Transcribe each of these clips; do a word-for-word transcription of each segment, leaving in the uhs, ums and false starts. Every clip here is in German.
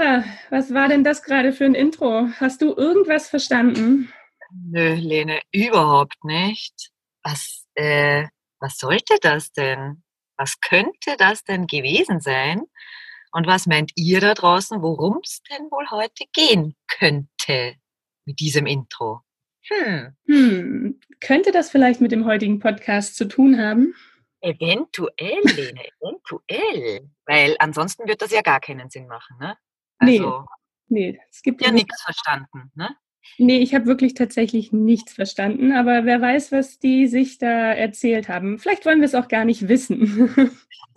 Sandra, was war denn das gerade für ein Intro? Hast du irgendwas verstanden? Nö, Lene, überhaupt nicht. Was, äh, was sollte das denn? Was könnte das denn gewesen sein? Und was meint ihr da draußen, worum es denn wohl heute gehen könnte mit diesem Intro? Hm, Hm, könnte das vielleicht mit dem heutigen Podcast zu tun haben? eventuell, Lene, eventuell. Weil ansonsten wird das ja gar keinen Sinn machen, ne? Nee, Also, nee, es gibt ja irgendwie. nichts verstanden, ne? Nee, ich habe wirklich tatsächlich nichts verstanden, aber wer weiß, was die sich da erzählt haben. Vielleicht wollen wir es auch gar nicht wissen.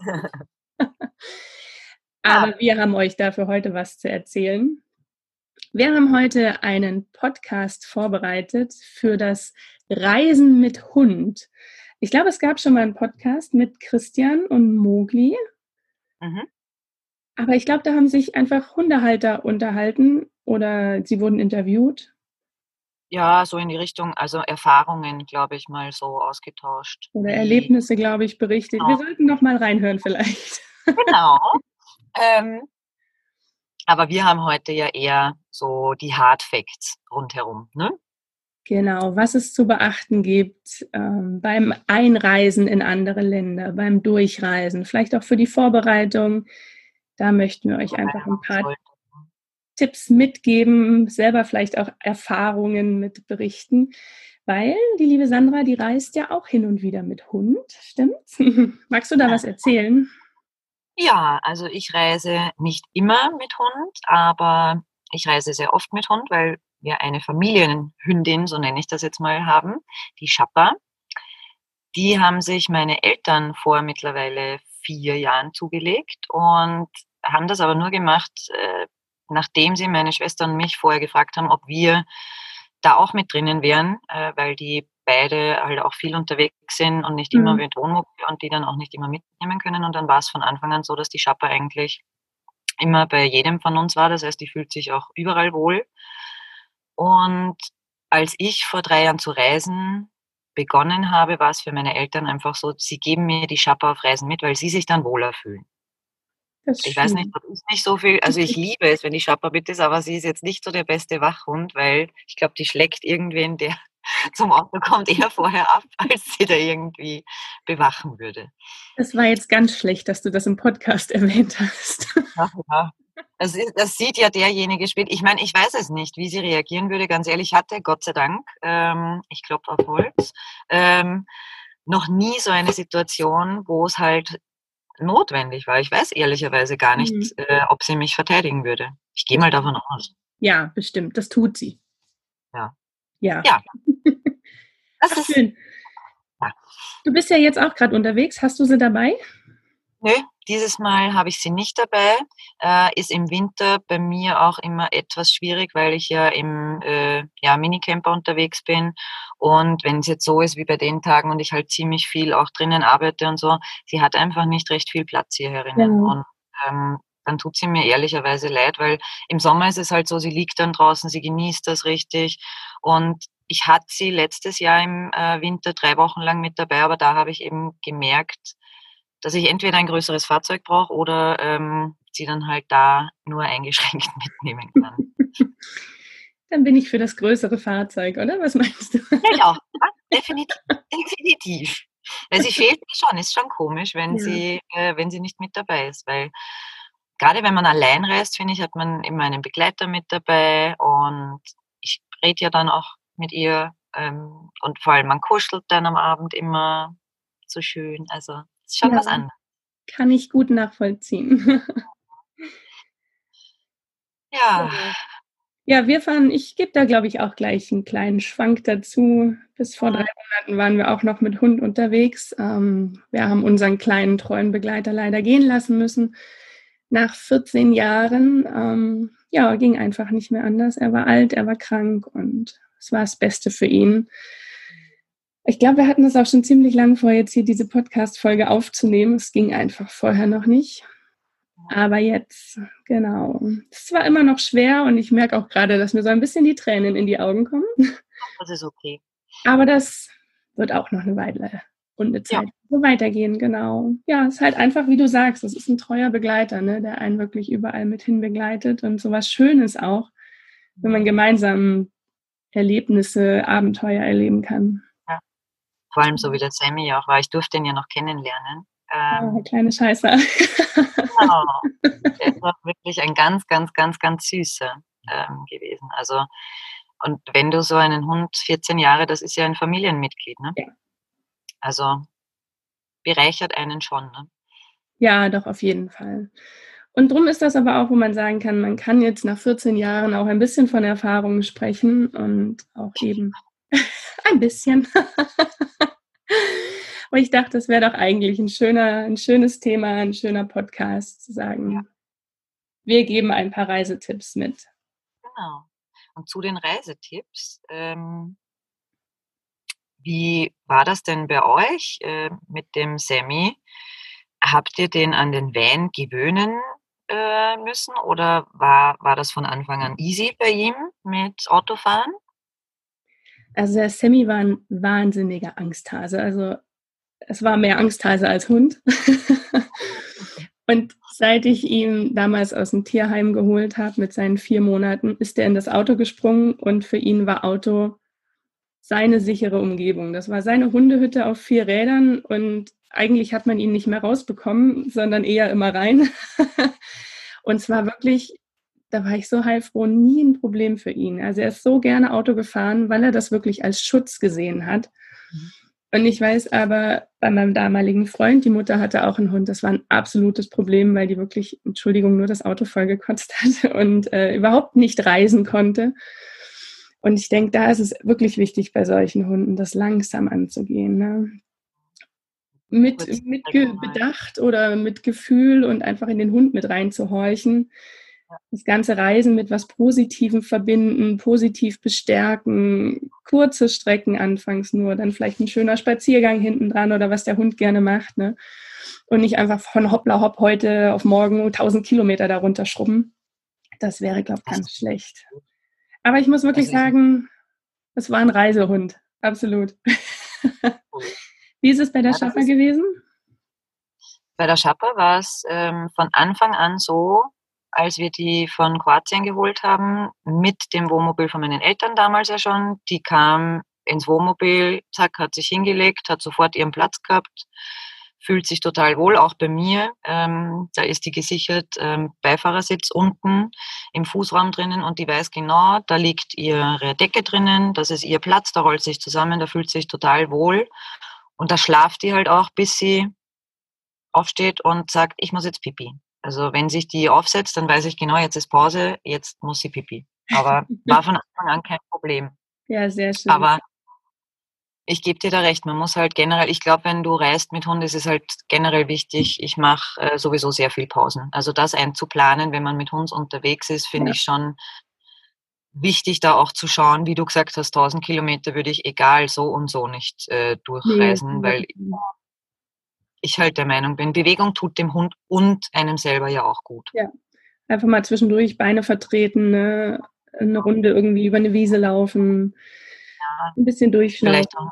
Ja, Aber wir haben euch dafür heute was zu erzählen. Wir haben heute einen Podcast vorbereitet für das Reisen mit Hund. Ich glaube, es gab schon mal einen Podcast mit Christian und Mogli, mhm. aber ich glaube, da haben sich einfach Hundehalter unterhalten oder sie wurden interviewt Ja, so in die Richtung, also Erfahrungen, glaube ich, mal so ausgetauscht, oder wie Erlebnisse, glaube ich, berichtet. Wir genau, sollten noch mal reinhören vielleicht. genau. Ähm, aber wir haben heute ja eher so die Hard Facts rundherum, ne? Genau, was es zu beachten gibt ähm, beim Einreisen in andere Länder, beim Durchreisen, vielleicht auch für die Vorbereitung. Da möchten wir euch einfach ein paar Sollte. Tipps mitgeben, selber vielleicht auch Erfahrungen mit berichten, weil die liebe Sandra, die reist ja auch hin und wieder mit Hund, stimmt's? Magst du da was erzählen? Ja, also ich reise nicht immer mit Hund, aber ich reise sehr oft mit Hund, weil wir eine Familienhündin, so nenne ich das jetzt mal, haben, die Schappa. Die haben sich meine Eltern vor mittlerweile vier Jahren zugelegt und haben das aber nur gemacht, äh, nachdem sie meine Schwester und mich vorher gefragt haben, ob wir da auch mit drinnen wären, äh, weil die beide halt auch viel unterwegs sind und nicht immer Mhm. mit Wohnmobil und die dann auch nicht immer mitnehmen können. Und dann war es von Anfang an so, dass die Schappa eigentlich immer bei jedem von uns war. Das heißt, die fühlt sich auch überall wohl. Und als ich vor drei Jahren zu reisen begonnen habe, war es für meine Eltern einfach so, sie geben mir die Schappa auf Reisen mit, weil sie sich dann wohler fühlen. Das ist Ich weiß nicht, schön. ob ich nicht so viel, also ich liebe es, wenn die Schappa mit ist, aber sie ist jetzt nicht so der beste Wachhund, weil ich glaube, die schlägt irgendwen, der zum Auto kommt, eher vorher ab, als sie da irgendwie bewachen würde. Das war jetzt ganz schlecht, dass du das im Podcast erwähnt hast. Ach ja. Das ist, das sieht ja derjenige spät. Ich meine, ich weiß es nicht, wie sie reagieren würde. Ganz ehrlich, ich hatte Gott sei Dank, ähm, ich klopfe auf Holz, ähm, noch nie so eine Situation, wo es halt notwendig war. Ich weiß ehrlicherweise gar Mhm. nicht, äh, ob sie mich verteidigen würde. Ich gehe mal davon aus. Ja, bestimmt, das tut sie. Ja. Ja. Ja, das Ach, ist, schön. ja. Du bist ja jetzt auch gerade unterwegs. Hast du sie dabei? Nö, dieses Mal habe ich sie nicht dabei. Äh, ist im Winter bei mir auch immer etwas schwierig, weil ich ja im äh, ja, Minicamper unterwegs bin. Und wenn es jetzt so ist wie bei den Tagen und ich halt ziemlich viel auch drinnen arbeite und so, sie hat einfach nicht recht viel Platz hier Ja. herinnen. Und ähm, dann tut sie mir ehrlicherweise leid, weil im Sommer ist es halt so, sie liegt dann draußen, sie genießt das richtig. Und ich hatte sie letztes Jahr im äh, Winter drei Wochen lang mit dabei, aber da habe ich eben gemerkt, dass ich entweder ein größeres Fahrzeug brauche oder ähm, sie dann halt da nur eingeschränkt mitnehmen kann. Dann bin ich für das größere Fahrzeug, oder? Was meinst du? Ja, ich auch. Ja, definitiv. Definitiv. Weil sie fehlt mir schon, ist schon komisch, wenn Ja. sie, äh, wenn sie nicht mit dabei ist. Weil gerade wenn man allein reist, finde ich, hat man immer einen Begleiter mit dabei und ich rede ja dann auch mit ihr ähm, und vor allem man kuschelt dann am Abend immer so schön. Also ist schon Ja, was anderes. kann ich gut nachvollziehen. Ja, Ja. Ja, wir fahren, ich gebe da, glaube ich, auch gleich einen kleinen Schwank dazu. Bis vor drei Monaten waren wir auch noch mit Hund unterwegs. Ähm, wir haben unseren kleinen treuen Begleiter leider gehen lassen müssen. Nach vierzehn Jahren, ähm, ja, ging einfach nicht mehr anders. Er war alt, er war krank und es war das Beste für ihn. Ich glaube, wir hatten es auch schon ziemlich lang vor, jetzt hier diese Podcast-Folge aufzunehmen. Es ging einfach vorher noch nicht. Aber jetzt, genau. Es war immer noch schwer und ich merke auch gerade, dass mir so ein bisschen die Tränen in die Augen kommen. das ist okay. Aber das wird auch noch eine Weile und eine Ja. Zeit. So weitergehen, genau. Ja, es ist halt einfach, wie du sagst, es ist ein treuer Begleiter, ne, der einen wirklich überall mit hin begleitet und so was Schönes auch, wenn man gemeinsam Erlebnisse, Abenteuer erleben kann. Ja. Vor allem so wie der Sammy ja auch war. Ich durfte ihn ja noch kennenlernen. Ja, der Ähm, kleine Scheißer. genau. Der ist auch wirklich ein ganz, ganz, ganz, ganz süßer ähm, gewesen. Also, und wenn du so einen Hund, vierzehn Jahre, das ist ja ein Familienmitglied, ne? Ja. Also bereichert einen schon, ne? Ja, doch, auf jeden Fall. Und drum ist das aber auch, wo man sagen kann, man kann jetzt nach vierzehn Jahren auch ein bisschen von Erfahrungen sprechen und auch eben ein bisschen. Aber ich dachte, das wäre doch eigentlich ein schöner, ein schönes Thema, ein schöner Podcast zu Ja, sagen, wir geben ein paar Reisetipps mit. genau. Und zu den Reisetipps, ähm, wie war das denn bei euch äh, mit dem Sammy? Habt ihr den an den Van gewöhnen äh, müssen oder war, war das von Anfang an easy bei ihm mit Autofahren? Also der Sammy war ein wahnsinniger Angsthase. Also es war mehr Angsthase als Hund. Und seit ich ihn damals aus dem Tierheim geholt habe mit seinen vier Monaten, ist er in das Auto gesprungen und für ihn war Auto seine sichere Umgebung. Das war seine Hundehütte auf vier Rädern und eigentlich hat man ihn nicht mehr rausbekommen, sondern eher immer rein. Und zwar wirklich, da war ich so heilfroh, nie ein Problem für ihn. Also er ist so gerne Auto gefahren, weil er das wirklich als Schutz gesehen hat. Mhm. Und ich weiß aber, bei meinem damaligen Freund, die Mutter hatte auch einen Hund, das war ein absolutes Problem, weil die wirklich, Entschuldigung, nur das Auto vollgekotzt hatte und äh, überhaupt nicht reisen konnte. Und ich denke, da ist es wirklich wichtig bei solchen Hunden, das langsam anzugehen. Ne? Mit, Kurz mit mal. Bedacht oder mit Gefühl und einfach in den Hund mit reinzuhorchen. Das ganze Reisen mit was Positivem verbinden, positiv bestärken, kurze Strecken anfangs nur, dann vielleicht ein schöner Spaziergang hinten dran oder was der Hund gerne macht. Ne? Und nicht einfach von hoppla hopp heute auf morgen tausend Kilometer darunter schrubben. Das wäre, glaube ich, Das ganz ist schlecht. Aber ich muss wirklich also ich sagen, es war ein Reisehund. Absolut. cool. Wie ist es bei der Ja, das Schaffer ist gewesen? bei der Schapper war es ähm, von Anfang an so, als wir die von Kroatien geholt haben, mit dem Wohnmobil von meinen Eltern damals ja schon. Die kam ins Wohnmobil, zack, hat sich hingelegt, hat sofort ihren Platz gehabt, fühlt sich total wohl, auch bei mir. Ähm, da ist die gesichert, ähm, Beifahrersitz unten im Fußraum drinnen und die weiß genau, da liegt ihre Decke drinnen, das ist ihr Platz, da rollt sich zusammen, da fühlt sich total wohl. Und da schlaft die halt auch, bis sie aufsteht und sagt, ich muss jetzt Pipi. Also wenn sich die aufsetzt, dann weiß ich genau, jetzt ist Pause, jetzt muss sie Pipi. Aber war von Anfang an kein Problem. Ja, sehr schön. Aber ich gebe dir da recht, man muss halt generell, ich glaube, wenn du reist mit Hund, ist es halt generell wichtig, ich mache äh, sowieso sehr viel Pausen. Also das einzuplanen, wenn man mit Hund unterwegs ist, finde Ja, ich schon wichtig, da auch zu schauen, wie du gesagt hast, tausend Kilometer würde ich egal so und so nicht äh, nee, durchreisen, weil ich halt der Meinung bin, Bewegung tut dem Hund und einem selber ja auch gut. ja. Einfach mal zwischendurch Beine vertreten, ne? Eine Runde irgendwie über eine Wiese laufen, Ja, ein bisschen vielleicht auch durchschnaufen.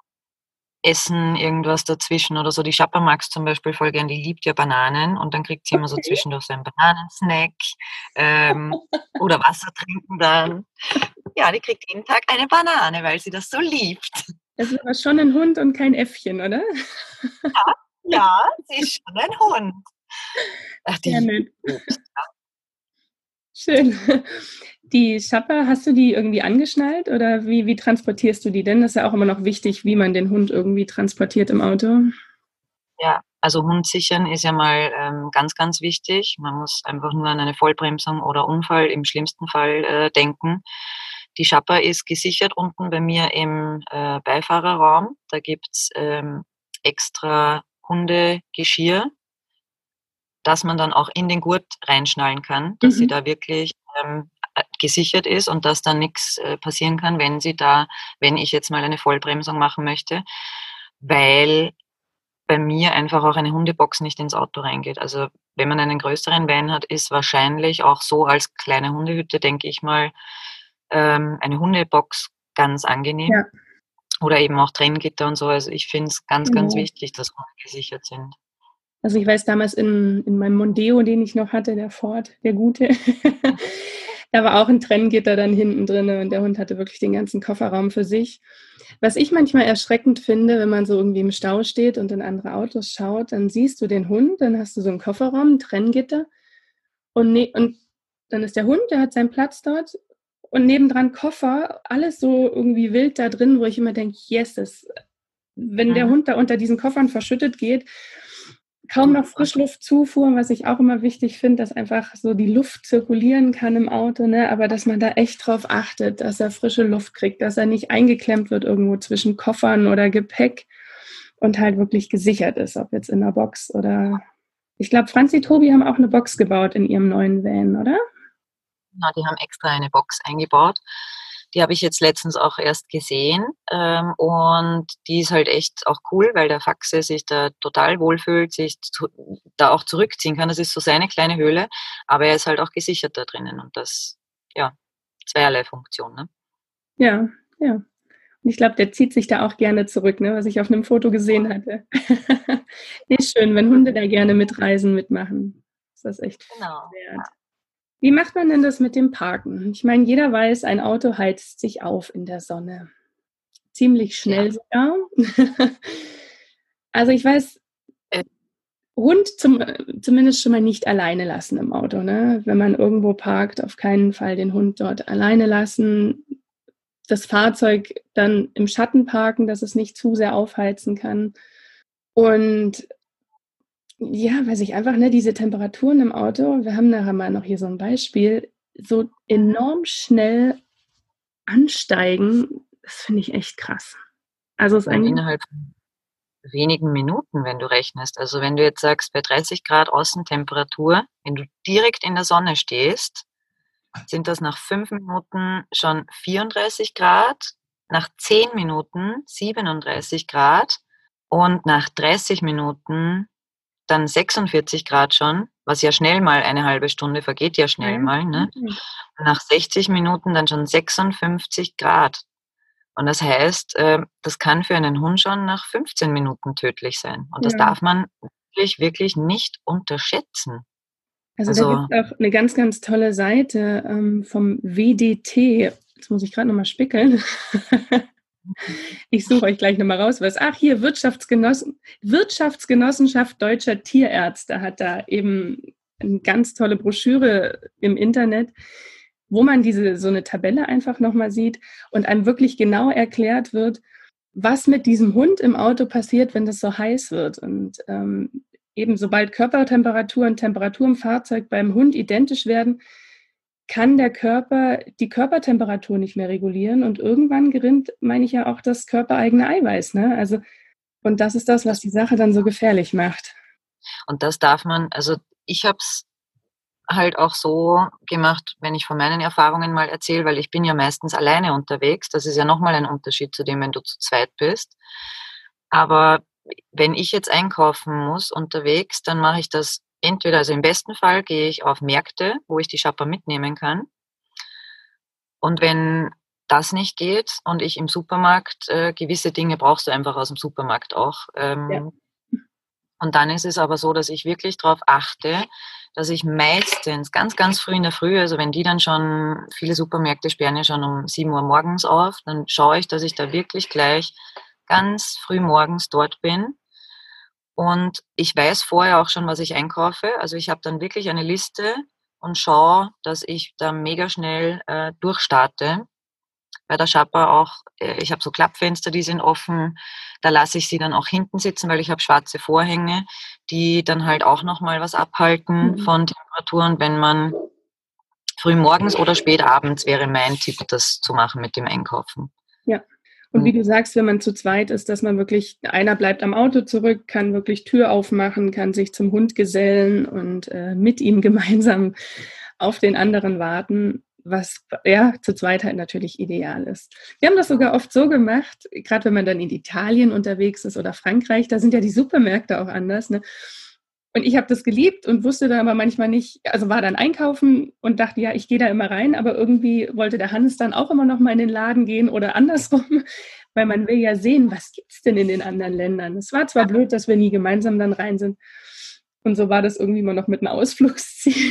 Essen, irgendwas dazwischen oder so. Die Schapper mag's zum Beispiel voll gern, die liebt ja Bananen und dann kriegt sie immer so Okay. zwischendurch so einen Bananensnack ähm, oder Wasser trinken dann. Ja, die kriegt jeden Tag eine Banane, weil sie das so liebt. Das ist aber schon ein Hund und kein Äffchen, oder? Ja, sie ist schon ein Hund. Ach, die Sehr liebt nett. Obst. Schön. Die Schapper, hast du die irgendwie angeschnallt oder wie, wie transportierst du die denn? Das ist ja auch immer noch wichtig, wie man den Hund irgendwie transportiert im Auto. Ja, also Hund sichern ist ja mal ähm, ganz, ganz wichtig. Man muss einfach nur an eine Vollbremsung oder Unfall im schlimmsten Fall äh, denken. Die Schapper ist gesichert unten bei mir im äh, Beifahrerraum. Da gibt's ähm, extra Hundegeschirr, dass man dann auch in den Gurt reinschnallen kann, dass sie Mhm. da wirklich ähm, gesichert ist und dass dann nichts äh, passieren kann, wenn sie da, wenn ich jetzt mal eine Vollbremsung machen möchte, weil bei mir einfach auch eine Hundebox nicht ins Auto reingeht. Also wenn man einen größeren Van hat, ist wahrscheinlich auch so als kleine Hundehütte, denke ich mal, ähm, eine Hundebox ganz angenehm. Ja, Oder eben auch Trenngitter und so. Also ich finde es ganz, ganz Genau. wichtig, dass Hunde gesichert sind. Also ich weiß damals in, in meinem Mondeo, den ich noch hatte, der Ford, der gute, da war auch ein Trenngitter dann hinten drin und der Hund hatte wirklich den ganzen Kofferraum für sich. Was ich manchmal erschreckend finde, wenn man so irgendwie im Stau steht und in andere Autos schaut, dann siehst du den Hund, dann hast du so einen Kofferraum, ein Trenngitter und, ne und dann ist der Hund, der hat seinen Platz dort und nebendran Koffer, alles so irgendwie wild da drin, wo ich immer denke, yes, das, wenn der Mhm. Hund da unter diesen Koffern verschüttet geht, kaum noch Frischluftzufuhr, was ich auch immer wichtig finde, dass einfach so die Luft zirkulieren kann im Auto, ne? Aber dass man da echt drauf achtet, dass er frische Luft kriegt, dass er nicht eingeklemmt wird irgendwo zwischen Koffern oder Gepäck und halt wirklich gesichert ist, ob jetzt in der Box oder... Ich glaube, Franzi Tobi haben auch eine Box gebaut in ihrem neuen Van, oder? Ja, die haben extra eine Box eingebaut. Die habe ich jetzt letztens auch erst gesehen. Ähm, und die ist halt echt auch cool, weil der Faxe sich da total wohlfühlt, sich zu, da auch zurückziehen kann. Das ist so seine kleine Höhle, aber er ist halt auch gesichert da drinnen. Und das, ja, zweierlei Funktion, ne? Ja, ja. Und ich glaube, der zieht sich da auch gerne zurück, ne, was ich auf einem Foto gesehen hatte. Nee, schön, wenn Hunde da gerne mitreisen, mitmachen. Ist das echt Genau. wert. Wie macht man denn das mit dem Parken? Ich meine, jeder weiß, ein Auto heizt sich auf in der Sonne. Ziemlich Ja. schnell sogar. Also ich weiß, Äh, Hund zum, zumindest schon mal nicht alleine lassen im Auto. Ne? Wenn man irgendwo parkt, auf keinen Fall den Hund dort alleine lassen. Das Fahrzeug dann im Schatten parken, dass es nicht zu sehr aufheizen kann. Und ja, weiß ich einfach, ne, diese Temperaturen im Auto, wir haben nachher mal noch hier so ein Beispiel, so enorm schnell ansteigen, das finde ich echt krass. Also es ist und ein, innerhalb von wenigen Minuten, wenn du rechnest. Also wenn du jetzt sagst, bei dreißig Grad Außentemperatur, wenn du direkt in der Sonne stehst, sind das nach fünf Minuten schon vierunddreißig Grad, nach zehn Minuten siebenunddreißig Grad und nach dreißig Minuten dann sechsundvierzig Grad schon, was ja schnell mal eine halbe Stunde vergeht, ja schnell ja, mal, ne? Nach sechzig Minuten dann schon sechsundfünfzig Grad. Und das heißt, äh, das kann für einen Hund schon nach fünfzehn Minuten tödlich sein. Und das ja. darf man wirklich, wirklich nicht unterschätzen. Also da gibt Also, es auch eine ganz, ganz tolle Seite ähm, vom W D T. Jetzt muss ich gerade nochmal spickeln. Ich suche euch gleich nochmal raus, was. Ach, hier, Wirtschaftsgenossen, Wirtschaftsgenossenschaft Deutscher Tierärzte hat da eben eine ganz tolle Broschüre im Internet, wo man diese so eine Tabelle einfach nochmal sieht und einem wirklich genau erklärt wird, was mit diesem Hund im Auto passiert, wenn das so heiß wird. Und ähm, eben sobald Körpertemperatur und Temperatur im Fahrzeug beim Hund identisch werden, kann der Körper die Körpertemperatur nicht mehr regulieren und irgendwann gerinnt, meine ich ja, auch das körpereigene Eiweiß. Ne? Also, und das ist das, was das, die Sache dann so gefährlich macht. und das darf man, also ich habe es halt auch so gemacht, wenn ich von meinen Erfahrungen mal erzähle, weil ich bin ja meistens alleine unterwegs. Das ist ja nochmal ein Unterschied zu dem, wenn du zu zweit bist. Aber wenn ich jetzt einkaufen muss unterwegs, dann mache ich das entweder, also im besten Fall gehe ich auf Märkte, wo ich die Shopper mitnehmen kann. Und wenn das nicht geht und ich im Supermarkt äh, gewisse Dinge brauchst du einfach aus dem Supermarkt auch. Ja. Ähm, und dann ist es aber so, dass ich wirklich darauf achte, dass ich meistens ganz, ganz früh in der Früh, also wenn die dann schon, viele Supermärkte sperren ja schon um sieben Uhr morgens auf, dann schaue ich, dass ich da wirklich gleich ganz früh morgens dort bin. Und ich weiß vorher auch schon, was ich einkaufe. Also ich habe dann wirklich eine Liste und schaue, dass ich da mega schnell äh, durchstarte. Bei der Shopper auch, äh, ich habe so Klappfenster, die sind offen. Da lasse ich sie dann auch hinten sitzen, weil ich habe schwarze Vorhänge, die dann halt auch nochmal was abhalten Mhm. von Temperaturen. Wenn man früh morgens oder spät abends wäre mein Tipp, das zu machen mit dem Einkaufen. Ja. Und wie du sagst, wenn man zu zweit ist, dass man wirklich, einer bleibt am Auto zurück, kann wirklich Tür aufmachen, kann sich zum Hund gesellen und äh, mit ihm gemeinsam auf den anderen warten, was ja zu zweit halt natürlich ideal ist. Wir haben das sogar oft so gemacht, gerade wenn man dann in Italien unterwegs ist oder Frankreich, da sind ja die Supermärkte auch anders, ne? Und ich habe das geliebt und wusste dann aber manchmal nicht, also war dann einkaufen und dachte, ja, ich gehe da immer rein, aber irgendwie wollte der Hannes dann auch immer noch mal in den Laden gehen oder andersrum, weil man will ja sehen, was gibt's denn in den anderen Ländern. Es war zwar blöd, dass wir nie gemeinsam dann rein sind und so war das irgendwie immer noch mit einem Ausflugsziel,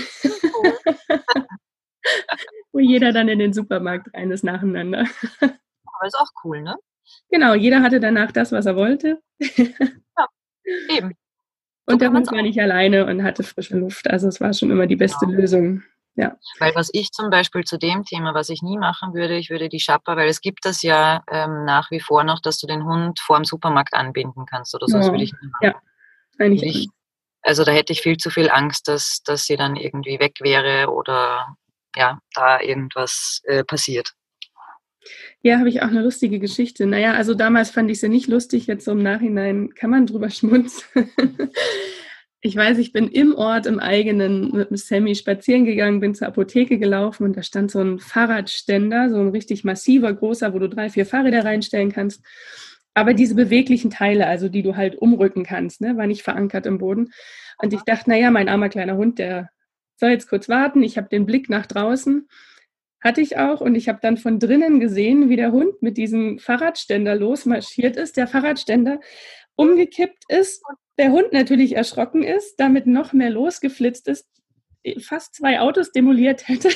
wo jeder dann in den Supermarkt rein ist nacheinander. Aber ist auch cool, ne? Genau, jeder hatte danach das, was er wollte. Ja, eben. So Und der kann man's Hund war auch. nicht alleine und hatte frische Luft. Also es war schon immer die beste Genau. Lösung. Ja. Weil was ich zum Beispiel zu dem Thema, was ich nie machen würde, ich würde die Shappa, weil es gibt das ja ähm, nach wie vor noch, dass du den Hund vor dem Supermarkt anbinden kannst oder so. Das Oh, würde ich nie machen. ja, eigentlich Würde ich, also da hätte ich viel zu viel Angst, dass, dass sie dann irgendwie weg wäre oder ja, da irgendwas äh, passiert. Ja, habe ich auch eine lustige Geschichte. Naja, also damals fand ich sie nicht lustig, jetzt so im Nachhinein kann man drüber schmunzeln. Ich weiß, ich bin im Ort, im eigenen, mit dem Sammy spazieren gegangen, bin zur Apotheke gelaufen und da stand so ein Fahrradständer, so ein richtig massiver, großer, wo du drei, vier Fahrräder reinstellen kannst. Aber diese beweglichen Teile, also die du halt umrücken kannst, ne, war nicht verankert im Boden. Und ich dachte, naja, mein armer kleiner Hund, der soll jetzt kurz warten. Ich habe den Blick nach draußen. Hatte ich auch und ich habe dann von drinnen gesehen, wie der Hund mit diesem Fahrradständer losmarschiert ist, der Fahrradständer umgekippt ist, der Hund natürlich erschrocken ist, damit noch mehr losgeflitzt ist, fast zwei Autos demoliert hätte.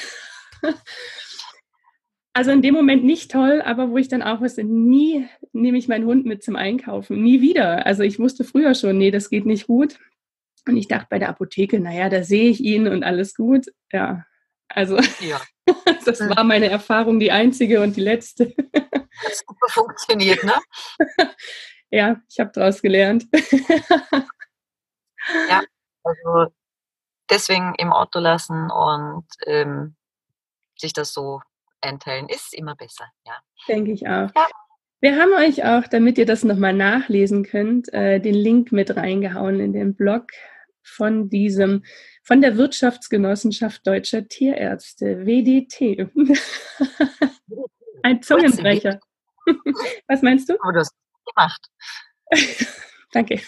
Also in dem Moment nicht toll, aber wo ich dann auch wusste, nie nehme ich meinen Hund mit zum Einkaufen, nie wieder. Also ich wusste früher schon, nee, das geht nicht gut. Und ich dachte bei der Apotheke, naja, da sehe ich ihn und alles gut. Ja, also Ja. das war meine Erfahrung, die einzige und die letzte. Hat super funktioniert, ne? Ja, ich habe daraus gelernt. Ja, also deswegen im Auto lassen und ähm, sich das so einteilen ist immer besser, ja. Denke ich auch. Ja. Wir haben euch auch, damit ihr das nochmal nachlesen könnt, äh, den Link mit reingehauen in den Blog von diesem, von der Wirtschaftsgenossenschaft Deutscher Tierärzte, W D T. Ein Zungenbrecher. Was meinst du? Aber du hast es gemacht. Danke.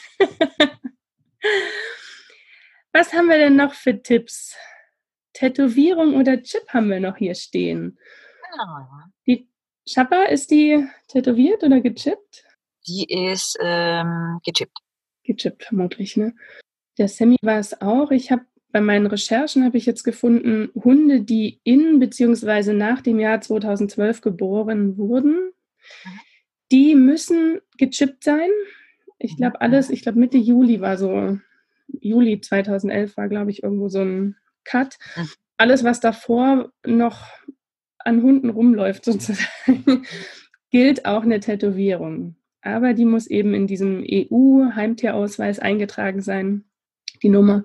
Was haben wir denn noch für Tipps? Tätowierung oder Chip haben wir noch hier stehen. Genau. Die Shappa, ist die tätowiert oder gechippt? Die ist ähm, gechippt. Gechippt vermutlich, ne? Der Sammy war es auch. Ich habe bei meinen Recherchen habe ich jetzt gefunden, Hunde, die in bzw. nach dem Jahr zweitausendzwölf geboren wurden, mhm. die müssen gechippt sein. Ich glaube alles, ich glaube Mitte Juli war so, Juli zweitausendelf war, glaube ich, irgendwo so ein Cut. Mhm. Alles, was davor noch an Hunden rumläuft sozusagen, gilt auch eine Tätowierung. Aber die muss eben in diesem E U-Heimtierausweis eingetragen sein, die Nummer.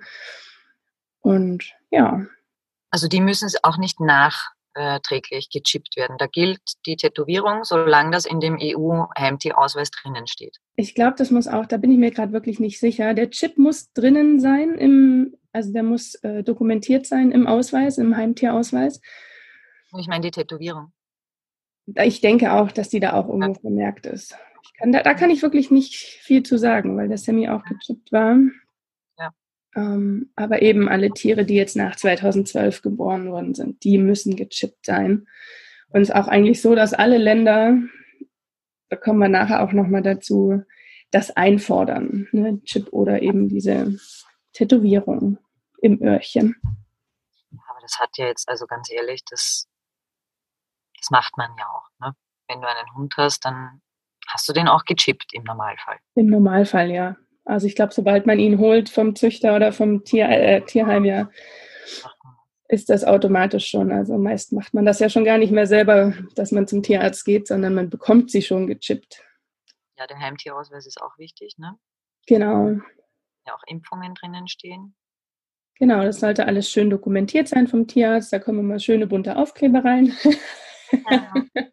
Und ja. Also die müssen auch nicht nachträglich gechippt werden. Da gilt die Tätowierung, solange das in dem E U-Heimtierausweis drinnen steht. Ich glaube, das muss auch, da bin ich mir gerade wirklich nicht sicher. Der Chip muss drinnen sein, im, also der muss äh, dokumentiert sein im Ausweis, im Heimtierausweis. Ich meine die Tätowierung. Ich denke auch, dass die da auch irgendwo ja. vermerkt ist. Ich kann, da, da kann ich wirklich nicht viel zu sagen, weil der Sammy auch gechippt war. Ja. Ähm, aber eben alle Tiere, die jetzt nach zweitausendzwölf geboren worden sind, die müssen gechippt sein. Und es ist auch eigentlich so, dass alle Länder, da kommen wir nachher auch nochmal dazu, das einfordern, ne? Chip oder eben diese Tätowierung im Öhrchen. Aber das hat ja jetzt, also ganz ehrlich, das Das macht man ja auch. Ne? Wenn du einen Hund hast, dann hast du den auch gechippt im Normalfall. Im Normalfall, ja. Also ich glaube, sobald man ihn holt vom Züchter oder vom Tier, äh, Tierheim, ja, ist das automatisch schon. Also meist macht man das ja schon gar nicht mehr selber, dass man zum Tierarzt geht, sondern man bekommt sie schon gechippt. Ja, der Heimtierausweis ist auch wichtig, ne? Genau. Ja, auch Impfungen drinnen stehen. Genau, das sollte alles schön dokumentiert sein vom Tierarzt. Da kommen immer schöne bunte Aufkleber rein. Ja.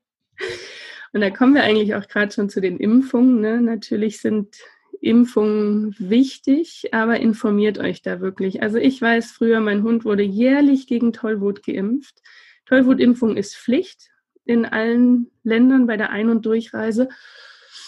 Und da kommen wir eigentlich auch gerade schon zu den Impfungen. Ne? Natürlich sind Impfungen wichtig, aber informiert euch da wirklich. Also ich weiß früher, mein Hund wurde jährlich gegen Tollwut geimpft. Tollwutimpfung ist Pflicht in allen Ländern bei der Ein- und Durchreise.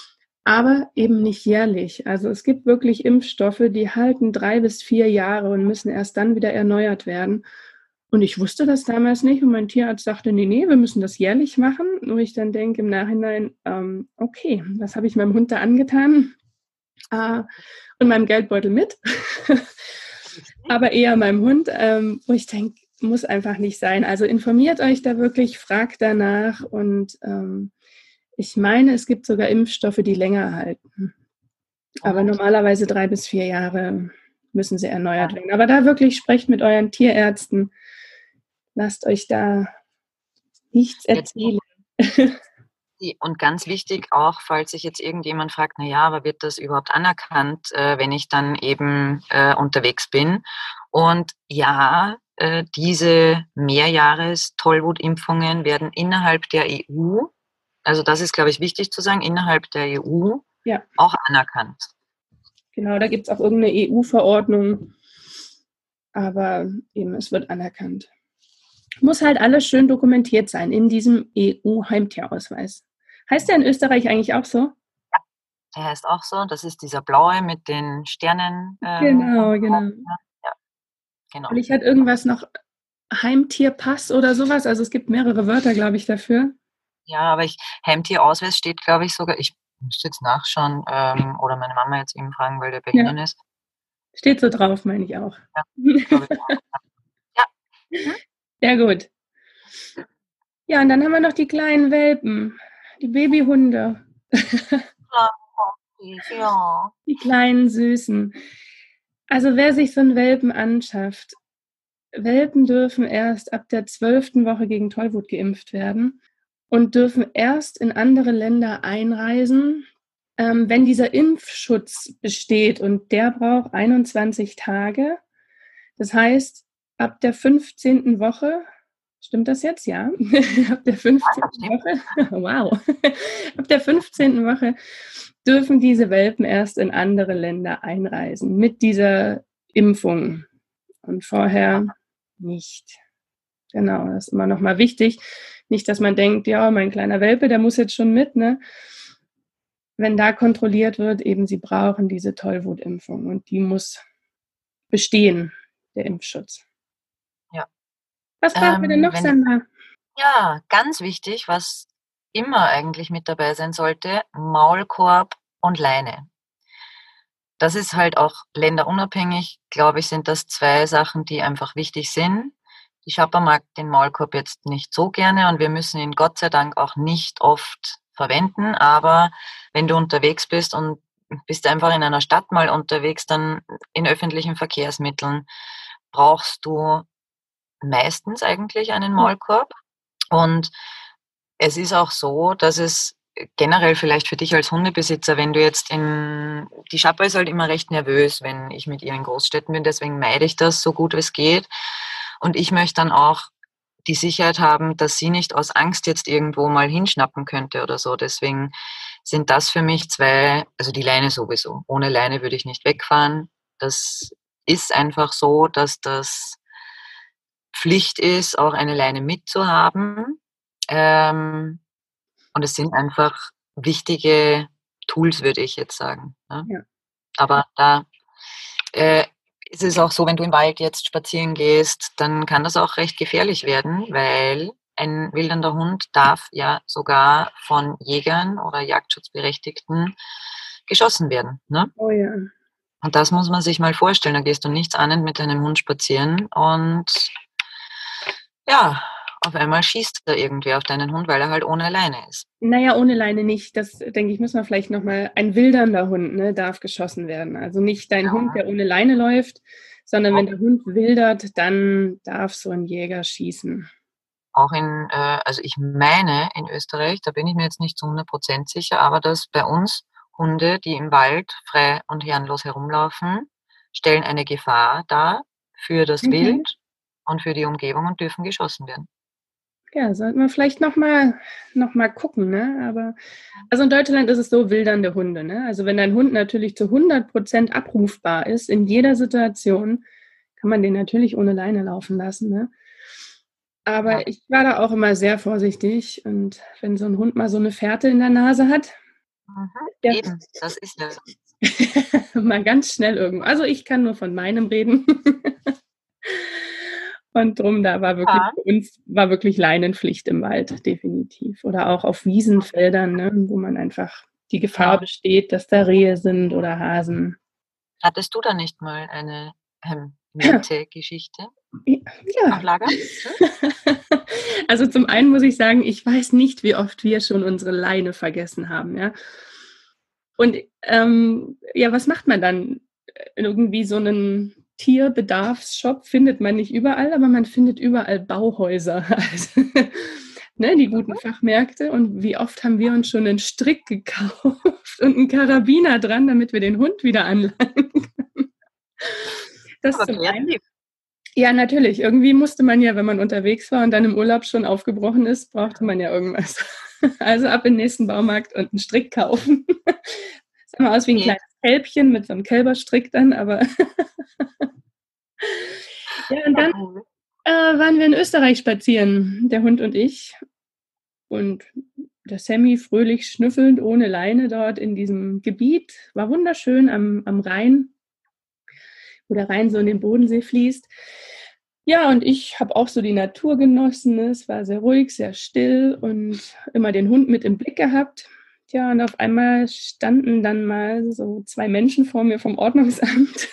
aber eben nicht jährlich. Also es gibt wirklich Impfstoffe, die halten drei bis vier Jahre und müssen erst dann wieder erneuert werden. Und ich wusste das damals nicht und mein Tierarzt sagte, nee, nee, wir müssen das jährlich machen. Wo ich dann denke im Nachhinein, ähm, okay, was habe ich meinem Hund da angetan? Äh, und meinem Geldbeutel mit. Aber eher meinem Hund, ähm, wo ich denke, muss einfach nicht sein. Also informiert euch da wirklich, fragt danach und ähm, ich meine, es gibt sogar Impfstoffe, die länger halten. Aber Und, normalerweise drei bis vier Jahre müssen sie erneuert werden. Aber da wirklich sprecht mit euren Tierärzten. Lasst euch da nichts jetzt, erzählen. und ganz wichtig auch, falls sich jetzt irgendjemand fragt, na ja, aber wird das überhaupt anerkannt, äh, wenn ich dann eben äh, unterwegs bin? Und ja, äh, diese Mehrjahres-Tollwutimpfungen werden innerhalb der E U, also das ist, glaube ich, wichtig zu sagen, innerhalb der E U Ja, auch anerkannt. genau, da gibt es auch irgendeine E U-Verordnung, aber eben, es wird anerkannt. Muss halt alles schön dokumentiert sein in diesem E U-Heimtierausweis. Heißt der in Österreich eigentlich auch so? Der heißt auch so, das ist dieser blaue mit den Sternen. Ähm, Genau, genau. ja, genau. Vielleicht hat irgendwas noch Heimtierpass oder sowas. Also es gibt mehrere Wörter, glaube ich, dafür. Ja, aber ich, Heimtierausweis steht, glaube ich, sogar, ich müsste jetzt nachschauen ähm, oder meine Mama jetzt eben fragen, weil der bei Ja, Ihnen ist. steht so drauf, meine ich auch. Ja, glaube ich. Ja. Mhm. Sehr gut. Ja, und dann haben wir noch die kleinen Welpen, die Babyhunde. Ja. Die kleinen Süßen. Also wer sich so einen Welpen anschafft, Welpen dürfen erst ab der zwölften Woche gegen Tollwut geimpft werden und dürfen erst in andere Länder einreisen, ähm, wenn dieser Impfschutz besteht. Und der braucht einundzwanzig Tage. Das heißt, ab der fünfzehnten Woche, stimmt das jetzt? Ja. Ab der fünfzehnten Woche, wow. Ab der fünfzehnten Woche dürfen diese Welpen erst in andere Länder einreisen mit dieser Impfung. Und vorher nicht. Genau, das ist immer noch mal wichtig. Nicht, dass man denkt, ja, mein kleiner Welpe, der muss jetzt schon mit, ne? Wenn da kontrolliert wird, eben sie brauchen diese Tollwutimpfung und die muss bestehen, der Impfschutz. Ja. Was brauchen wir denn Ähm, noch, wenn, Sandra? ja, ganz wichtig, was immer eigentlich mit dabei sein sollte, Maulkorb und Leine. Das ist halt auch länderunabhängig, glaube ich, sind das zwei Sachen, die einfach wichtig sind. Die Schapper mag den Maulkorb jetzt nicht so gerne und wir müssen ihn Gott sei Dank auch nicht oft verwenden. Aber wenn du unterwegs bist und bist einfach in einer Stadt mal unterwegs, dann in öffentlichen Verkehrsmitteln brauchst du meistens eigentlich einen Maulkorb. Und es ist auch so, dass es generell vielleicht für dich als Hundebesitzer, wenn du jetzt in, die Schapper ist halt immer recht nervös, wenn ich mit ihr in Großstädten bin, deswegen meide ich das so gut es geht. Und ich möchte dann auch die Sicherheit haben, dass sie nicht aus Angst jetzt irgendwo mal hinschnappen könnte oder so. Deswegen sind das für mich zwei, also die Leine sowieso. Ohne Leine würde ich nicht wegfahren. Das ist einfach so, dass das Pflicht ist, auch eine Leine mitzuhaben. Ähm, und es sind einfach wichtige Tools, würde ich jetzt sagen. Ne? Ja. Aber da äh, ist es auch so, wenn du im Wald jetzt spazieren gehst, dann kann das auch recht gefährlich werden, weil ein wildernder Hund darf ja sogar von Jägern oder Jagdschutzberechtigten geschossen werden. Ne? Oh ja. Und das muss man sich mal vorstellen. Da gehst du nichts ahnend mit deinem Hund spazieren und ja, auf einmal schießt da irgendwer auf deinen Hund, weil er halt ohne Leine ist. Naja, ohne Leine nicht. Das, denke ich, müssen wir vielleicht nochmal, ein wildernder Hund, ne, darf geschossen werden. Also nicht dein Ja. Hund, der ohne Leine läuft, sondern wenn der Hund wildert, dann darf so ein Jäger schießen. Auch in, äh, also ich meine in Österreich, da bin ich mir jetzt nicht zu hundert Prozent sicher, aber dass bei uns Hunde, die im Wald frei und herrenlos herumlaufen, stellen eine Gefahr dar für das Okay. Wild und für die Umgebung und dürfen geschossen werden. Ja, sollten wir vielleicht nochmal noch mal gucken, ne? Aber also in Deutschland ist es so, wildernde Hunde, ne? Also wenn dein Hund natürlich zu hundert Prozent abrufbar ist, in jeder Situation, kann man den natürlich ohne Leine laufen lassen, ne? Aber Ja. ich war da auch immer sehr vorsichtig und wenn so ein Hund mal so eine Fährte in der Nase hat, Mhm. Ja. Eben, das ist ja so. Mal ganz schnell irgendwo. Also ich kann nur von meinem reden. Und drum, da war wirklich Ja. für uns war wirklich Leinenpflicht im Wald, definitiv. Oder auch auf Wiesenfeldern, ne, wo man einfach die Gefahr Ja. besteht, dass da Rehe sind oder Hasen. Hattest du da nicht mal eine ähm, nette Geschichte auf Ja. Lager? Hm? Also zum einen muss ich sagen, ich weiß nicht, wie oft wir schon unsere Leine vergessen haben, ja. Und ähm, ja, was macht man dann? Irgendwie so einen Tierbedarfsshop findet man nicht überall, aber man findet überall Bauhäuser, also, ne, die guten Fachmärkte. Und wie oft haben wir uns schon einen Strick gekauft und einen Karabiner dran, damit wir den Hund wieder anleihen können. Das Aber zum einen. kreativ. Ja, natürlich. Irgendwie musste man ja, wenn man unterwegs war und dann im Urlaub schon aufgebrochen ist, brauchte man ja irgendwas. Also ab in den nächsten Baumarkt und einen Strick kaufen. Sah mal aus wie ein Okay. kleines Kälbchen mit so einem Kälberstrick dann, aber ja, und Ja, dann cool. äh, waren wir in Österreich spazieren, der Hund und ich. Und der Sammy fröhlich schnüffelnd ohne Leine dort in diesem Gebiet. War wunderschön am, am Rhein, wo der Rhein so in den Bodensee fließt. Ja, und ich habe auch so die Natur genossen. Es war sehr ruhig, sehr still und immer den Hund mit im Blick gehabt. Ja, und auf einmal standen dann mal so zwei Menschen vor mir vom Ordnungsamt.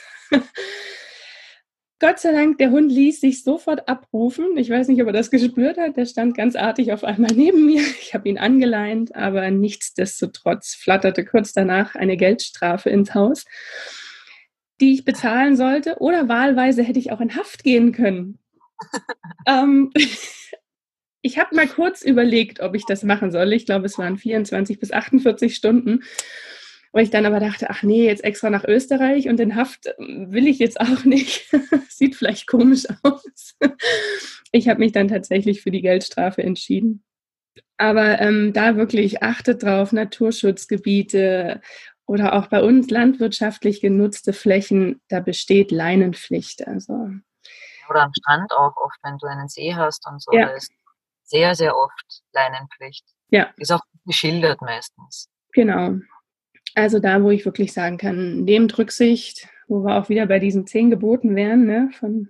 Gott sei Dank, der Hund ließ sich sofort abrufen. Ich weiß nicht, ob er das gespürt hat. Der stand ganz artig auf einmal neben mir. Ich habe ihn angeleint, aber nichtsdestotrotz flatterte kurz danach eine Geldstrafe ins Haus, die ich bezahlen sollte. Oder wahlweise hätte ich auch in Haft gehen können. ähm, ich habe mal kurz überlegt, ob ich das machen soll. Ich glaube, es waren vierundzwanzig bis achtundvierzig Stunden. Weil ich dann aber dachte, ach nee, jetzt extra nach Österreich und in Haft will ich jetzt auch nicht. Sieht vielleicht komisch aus. Ich habe mich dann tatsächlich für die Geldstrafe entschieden. Aber ähm, da wirklich achtet drauf, Naturschutzgebiete oder auch bei uns landwirtschaftlich genutzte Flächen, da besteht Leinenpflicht. Also Oder am Strand auch oft, wenn du einen See hast und so, ja, da ist sehr, sehr oft Leinenpflicht. ja, Ist auch geschildert meistens. genau. Also da, wo ich wirklich sagen kann, nehmt Rücksicht, wo wir auch wieder bei diesen zehn Geboten wären, ne, von,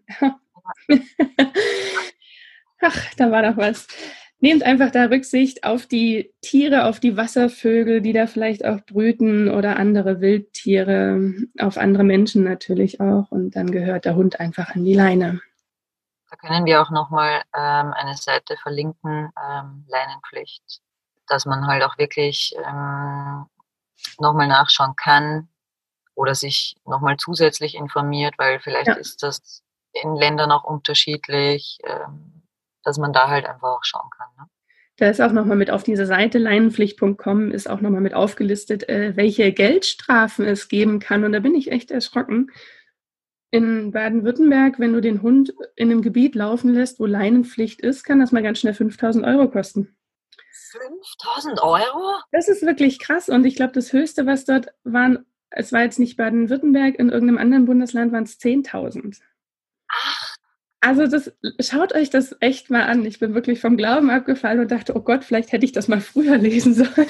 ach, da war doch was. Nehmt einfach da Rücksicht auf die Tiere, auf die Wasservögel, die da vielleicht auch brüten oder andere Wildtiere, auf andere Menschen natürlich auch. Und dann gehört der Hund einfach an die Leine. Da können wir auch nochmal ähm, eine Seite verlinken, ähm, Leinenpflicht, dass man halt auch wirklich ähm, nochmal nachschauen kann oder sich nochmal zusätzlich informiert, weil vielleicht Ja. ist das in Ländern auch unterschiedlich, ähm, dass man da halt einfach auch schauen kann. Ne? Da ist auch nochmal mit auf dieser Seite leinenpflicht punkt com ist auch nochmal mit aufgelistet, äh, welche Geldstrafen es geben kann. Und da bin ich echt erschrocken. In Baden-Württemberg, wenn du den Hund in einem Gebiet laufen lässt, wo Leinenpflicht ist, kann das mal ganz schnell fünftausend Euro kosten. fünftausend Euro? Das ist wirklich krass. Und ich glaube, das Höchste, was dort waren, es war jetzt nicht Baden-Württemberg, in irgendeinem anderen Bundesland waren es zehntausend. Ach. Also das, schaut euch das echt mal an. Ich bin wirklich vom Glauben abgefallen und dachte, oh Gott, vielleicht hätte ich das mal früher lesen sollen.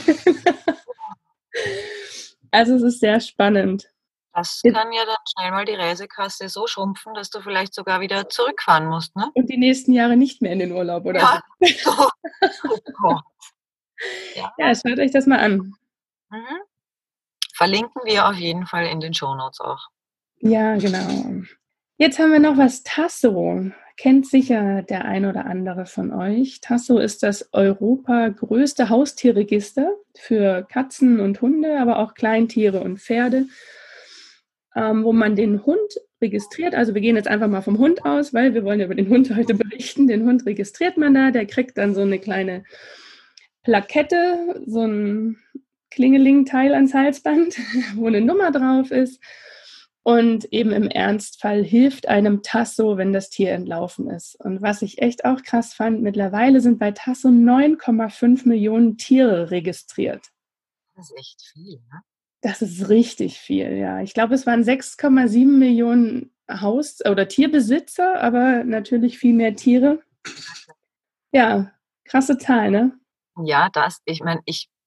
Also es ist sehr spannend. Das kann ja dann schnell mal die Reisekasse so schrumpfen, dass du vielleicht sogar wieder zurückfahren musst, ne? Und die nächsten Jahre nicht mehr in den Urlaub, oder Ja. so. Oh Gott. Ja. Ja, schaut euch das mal an. Mhm. Verlinken wir auf jeden Fall in den Shownotes auch. Ja, genau. Jetzt haben wir noch was Tasso. Kennt sicher der ein oder andere von euch. Tasso ist das Europa größte Haustierregister für Katzen und Hunde, aber auch Kleintiere und Pferde, ähm, wo man den Hund registriert. Also wir gehen jetzt einfach mal vom Hund aus, weil wir wollen ja über den Hund heute berichten. Den Hund registriert man da, der kriegt dann so eine kleine Plakette, so ein Klingeling-Teil ans Halsband, wo eine Nummer drauf ist. Und eben im Ernstfall hilft einem Tasso, wenn das Tier entlaufen ist. Und was ich echt auch krass fand, mittlerweile sind bei Tasso neun Komma fünf Millionen Tiere registriert. Das ist echt viel, ne? Das ist richtig viel, ja. Ich glaube, es waren sechs Komma sieben Millionen Haus- oder Tierbesitzer, aber natürlich viel mehr Tiere. Ja, krasse Zahl, ne? Ja, das, ich meine, ich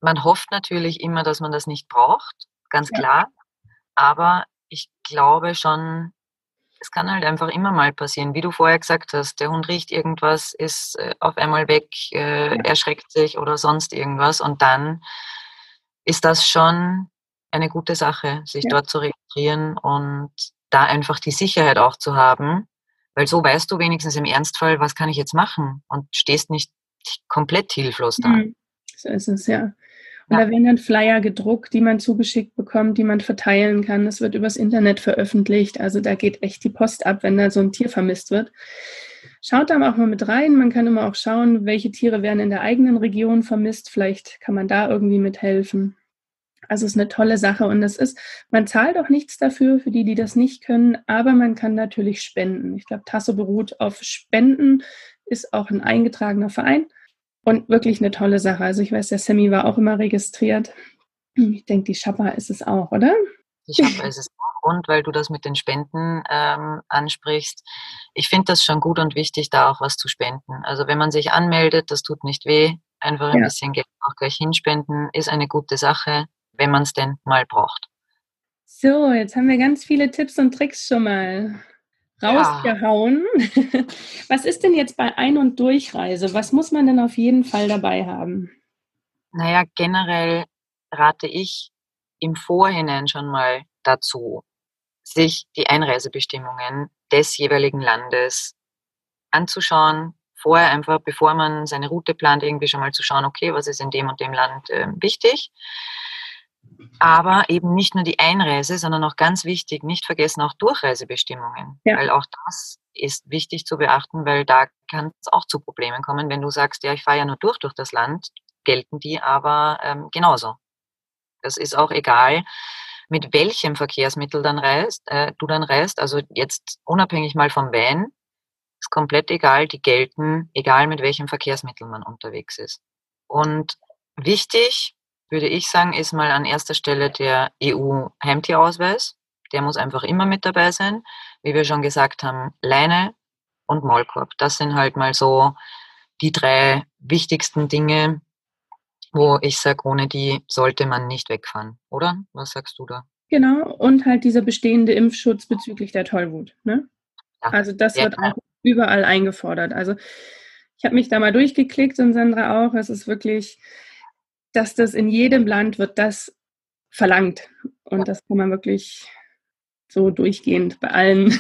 man hofft natürlich immer, dass man das nicht braucht, ganz Ja. klar. Aber ich glaube schon, es kann halt einfach immer mal passieren. Wie du vorher gesagt hast, der Hund riecht irgendwas, ist äh, auf einmal weg, äh, Ja. erschreckt sich oder sonst irgendwas. Und dann ist das schon eine gute Sache, sich Ja. dort zu registrieren und da einfach die Sicherheit auch zu haben. Weil so weißt du wenigstens im Ernstfall, was kann ich jetzt machen? Und stehst nicht komplett hilflos da. Mhm. So ist es, ja. Und Ja. da werden dann Flyer gedruckt, die man zugeschickt bekommt, die man verteilen kann. Es wird übers Internet veröffentlicht. Also da geht echt die Post ab, wenn da so ein Tier vermisst wird. Schaut da auch mal mit rein. Man kann immer auch schauen, welche Tiere werden in der eigenen Region vermisst. Vielleicht kann man da irgendwie mithelfen. Also es ist eine tolle Sache und es ist, man zahlt auch nichts dafür, für die, die das nicht können, aber man kann natürlich spenden. Ich glaube, Tasso beruht auf Spenden, ist auch ein eingetragener Verein und wirklich eine tolle Sache. Also ich weiß, der Sammy war auch immer registriert. Ich denke, die Schappa ist es auch, oder? Ich habe es ist auch rund, weil du das mit den Spenden ähm, ansprichst. Ich finde das schon gut und wichtig, da auch was zu spenden. Also wenn man sich anmeldet, das tut nicht weh, einfach ein Ja. bisschen Geld auch gleich hinspenden, ist eine gute Sache, wenn man es denn mal braucht. So, jetzt haben wir ganz viele Tipps und Tricks schon mal Ja, rausgehauen. Was ist denn jetzt bei Ein- und Durchreise? Was muss man denn auf jeden Fall dabei haben? naja, generell rate ich im Vorhinein schon mal dazu, sich die Einreisebestimmungen des jeweiligen Landes anzuschauen, vorher einfach, bevor man seine Route plant, irgendwie schon mal zu schauen, okay, was ist in dem und dem Land äh, wichtig. Aber eben nicht nur die Einreise, sondern auch ganz wichtig, nicht vergessen auch Durchreisebestimmungen, Ja, weil auch das ist wichtig zu beachten, weil da kann es auch zu Problemen kommen, wenn du sagst, ja, ich fahre ja nur durch durch das Land, gelten die aber ähm, genauso. Das ist auch egal, mit welchem Verkehrsmittel dann reist, äh, du dann reist. Also jetzt unabhängig mal vom Van, ist komplett egal, die gelten, egal mit welchem Verkehrsmittel man unterwegs ist. Und wichtig, würde ich sagen, ist mal an erster Stelle der E U-Heimtierausweis. Der muss einfach immer mit dabei sein. Wie wir schon gesagt haben, Leine und Maulkorb. Das sind halt mal so die drei wichtigsten Dinge, wo ich sage, ohne die sollte man nicht wegfahren, oder? Was sagst du da? genau. Und halt dieser bestehende Impfschutz bezüglich der Tollwut. Ne? Ja, Also das ja wird klar. auch überall eingefordert. Also ich habe mich da mal durchgeklickt und Sandra auch. Es ist wirklich, dass das in jedem Land wird das verlangt. Ja. Und das kann man wirklich so durchgehend bei allen,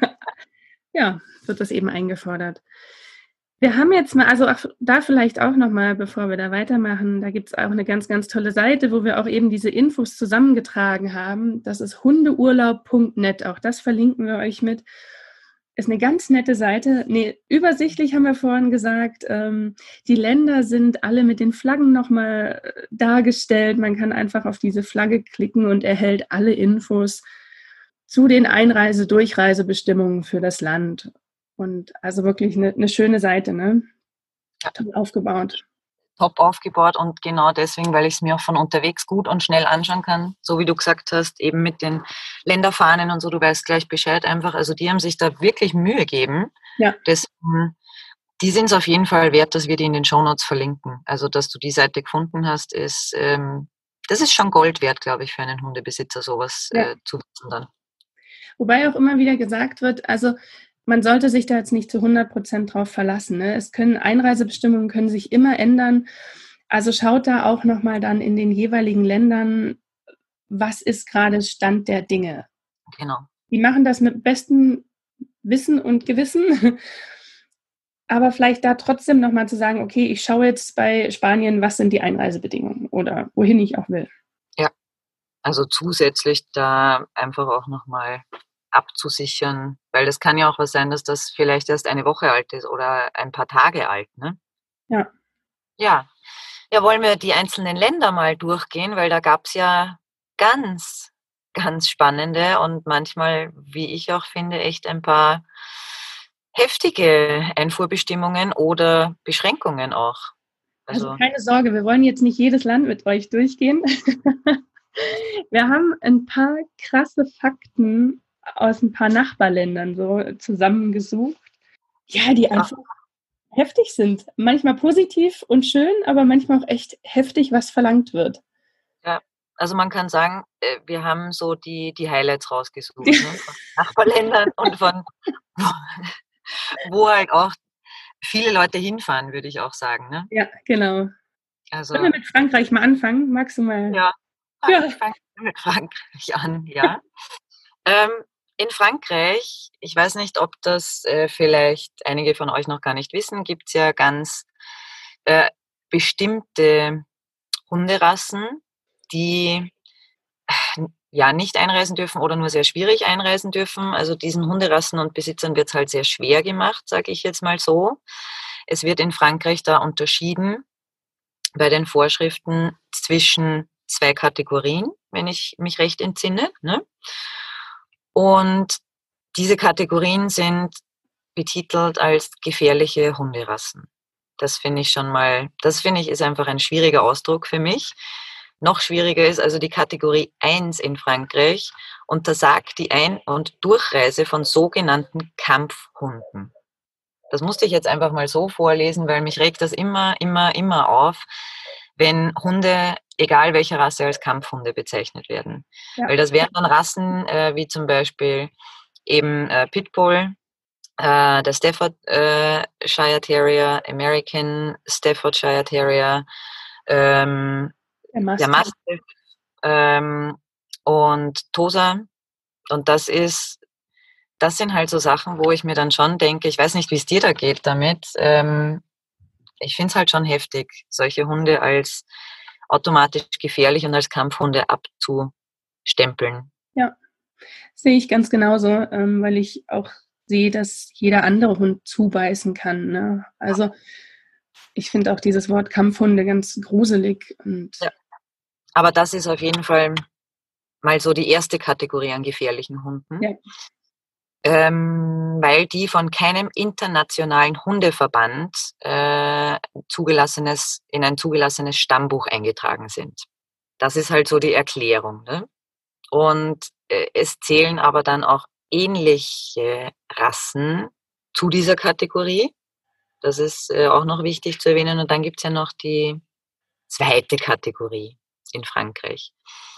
ja, wird das eben eingefordert. Wir haben jetzt mal, also auch, da vielleicht auch nochmal, bevor wir da weitermachen, da gibt es auch eine ganz, ganz tolle Seite, wo wir auch eben diese Infos zusammengetragen haben. Das ist hundeurlaub punkt net. Auch das verlinken wir euch mit. Ist eine ganz nette Seite. Nee, übersichtlich haben wir vorhin gesagt. Ähm, die Länder sind alle mit den Flaggen nochmal dargestellt. Man kann einfach auf diese Flagge klicken und erhält alle Infos zu den Einreise-Durchreisebestimmungen für das Land. Und also wirklich eine, eine schöne Seite, ne? Ja. Toll aufgebaut. Top aufgebaut und genau deswegen, weil ich es mir auch von unterwegs gut und schnell anschauen kann, so wie du gesagt hast, eben mit den Länderfahnen und so, du weißt gleich Bescheid einfach. Also die haben sich da wirklich Mühe gegeben. Ja. Deswegen, die sind es auf jeden Fall wert, dass wir die in den Shownotes verlinken. Also dass du die Seite gefunden hast, ist ähm, das ist schon Gold wert, glaube ich, für einen Hundebesitzer, sowas Ja. äh, zu wissen dann. Wobei auch immer wieder gesagt wird, also man sollte sich da jetzt nicht zu hundert Prozent drauf verlassen. Ne? Es können Einreisebestimmungen können sich immer ändern. Also schaut da auch nochmal dann in den jeweiligen Ländern, was ist gerade Stand der Dinge. Genau. Die machen das mit bestem Wissen und Gewissen. Aber vielleicht da trotzdem nochmal zu sagen, okay, ich schaue jetzt bei Spanien, was sind die Einreisebedingungen oder wohin ich auch will. Ja, also zusätzlich da einfach auch nochmal abzusichern, weil das kann ja auch was sein, dass das vielleicht erst eine Woche alt ist oder ein paar Tage alt, ne? Ja. Ja. Ja, wollen wir die einzelnen Länder mal durchgehen, weil da gab's ja ganz, ganz spannende und manchmal, wie ich auch finde, echt ein paar heftige Einfuhrbestimmungen oder Beschränkungen auch. Also Also, keine Sorge, wir wollen jetzt nicht jedes Land mit euch durchgehen. Wir haben ein paar krasse Fakten aus ein paar Nachbarländern so zusammengesucht. Ja, die ach, einfach heftig sind. Manchmal positiv und schön, aber manchmal auch echt heftig, was verlangt wird. Ja, also man kann sagen, äh, wir haben so die die Highlights rausgesucht, ne, von Nachbarländern und von wo halt auch viele Leute hinfahren, würde ich auch sagen, ne? Ja, genau. Sollen wir Also, mit Frankreich mal anfangen? Magst du mal? ja, fang Ja. ich fange mit Frankreich an, ja. Ähm, in Frankreich, ich weiß nicht, ob das, äh, vielleicht einige von euch noch gar nicht wissen, gibt's ja ganz, äh, bestimmte Hunderassen, die ja nicht einreisen dürfen oder nur sehr schwierig einreisen dürfen. Also diesen Hunderassen und Besitzern wird es halt sehr schwer gemacht, sage ich jetzt mal so. Es wird in Frankreich da unterschieden bei den Vorschriften zwischen zwei Kategorien, wenn ich mich recht entsinne. Ne? Und diese Kategorien sind betitelt als gefährliche Hunderassen. Das finde ich schon mal, das finde ich ist einfach ein schwieriger Ausdruck für mich. Noch schwieriger ist also die Kategorie eins in Frankreich, untersagt die Ein- und Durchreise von sogenannten Kampfhunden. Das musste ich jetzt einfach mal so vorlesen, weil mich regt das immer, immer, immer auf, wenn Hunde, egal welcher Rasse, als Kampfhunde bezeichnet werden. Ja. Weil das wären dann Rassen äh, wie zum Beispiel eben äh, Pitbull, äh, der Staffordshire äh, Terrier, American Staffordshire Terrier, ähm, Der der Mastiff. Mastiff ähm, und Tosa. Und das ist, das sind halt so Sachen, wo ich mir dann schon denke, ich weiß nicht, wie es dir da geht damit. Ähm, ich finde es halt schon heftig, solche Hunde als automatisch gefährlich und als Kampfhunde abzustempeln. Ja, sehe ich ganz genauso, ähm, weil ich auch sehe, dass jeder andere Hund zubeißen kann. Ne? Also ich finde auch dieses Wort Kampfhunde ganz gruselig. Und Ja. Aber das ist auf jeden Fall mal so die erste Kategorie an gefährlichen Hunden. ja, Ähm, weil die von keinem internationalen Hundeverband äh, zugelassenes, in ein zugelassenes Stammbuch eingetragen sind. Das ist halt so die Erklärung. Ne? Und äh, es zählen aber dann auch ähnliche Rassen zu dieser Kategorie. Das ist äh, auch noch wichtig zu erwähnen. Und dann gibt's ja noch die zweite Kategorie in Frankreich.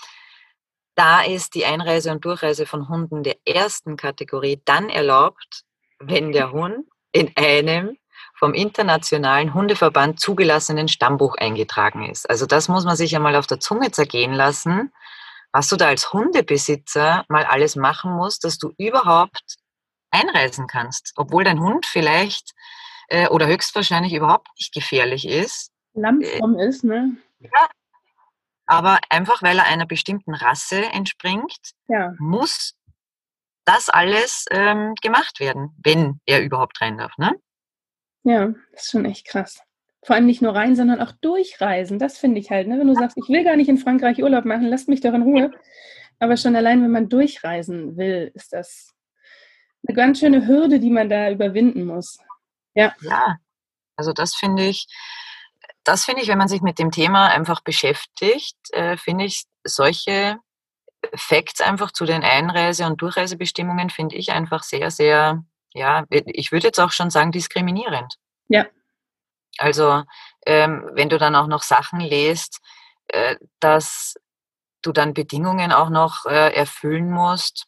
Da ist die Einreise und Durchreise von Hunden der ersten Kategorie dann erlaubt, wenn der Hund in einem vom internationalen Hundeverband zugelassenen Stammbuch eingetragen ist. Also das muss man sich einmal auf der Zunge zergehen lassen, was du da als Hundebesitzer mal alles machen musst, dass du überhaupt einreisen kannst, obwohl dein Hund vielleicht äh, oder höchstwahrscheinlich überhaupt nicht gefährlich ist. Äh, Lammfromm ist, ne? ja, aber einfach weil er einer bestimmten Rasse entspringt, Ja, muss das alles ähm, gemacht werden, wenn er überhaupt rein darf. Ne? ja, das ist schon echt krass. Vor allem nicht nur rein, sondern auch durchreisen. Das finde ich halt, ne? Wenn du sagst, ich will gar nicht in Frankreich Urlaub machen, lasst mich doch in Ruhe. Aber schon allein, wenn man durchreisen will, ist das eine ganz schöne Hürde, die man da überwinden muss. Ja, Ja, also das finde ich, das finde ich, wenn man sich mit dem Thema einfach beschäftigt, äh, finde ich solche Facts einfach zu den Einreise- und Durchreisebestimmungen finde ich einfach sehr, sehr, ja, ich würde jetzt auch schon sagen, diskriminierend. ja, Also ähm, wenn du dann auch noch Sachen lest, äh, dass du dann Bedingungen auch noch äh, erfüllen musst,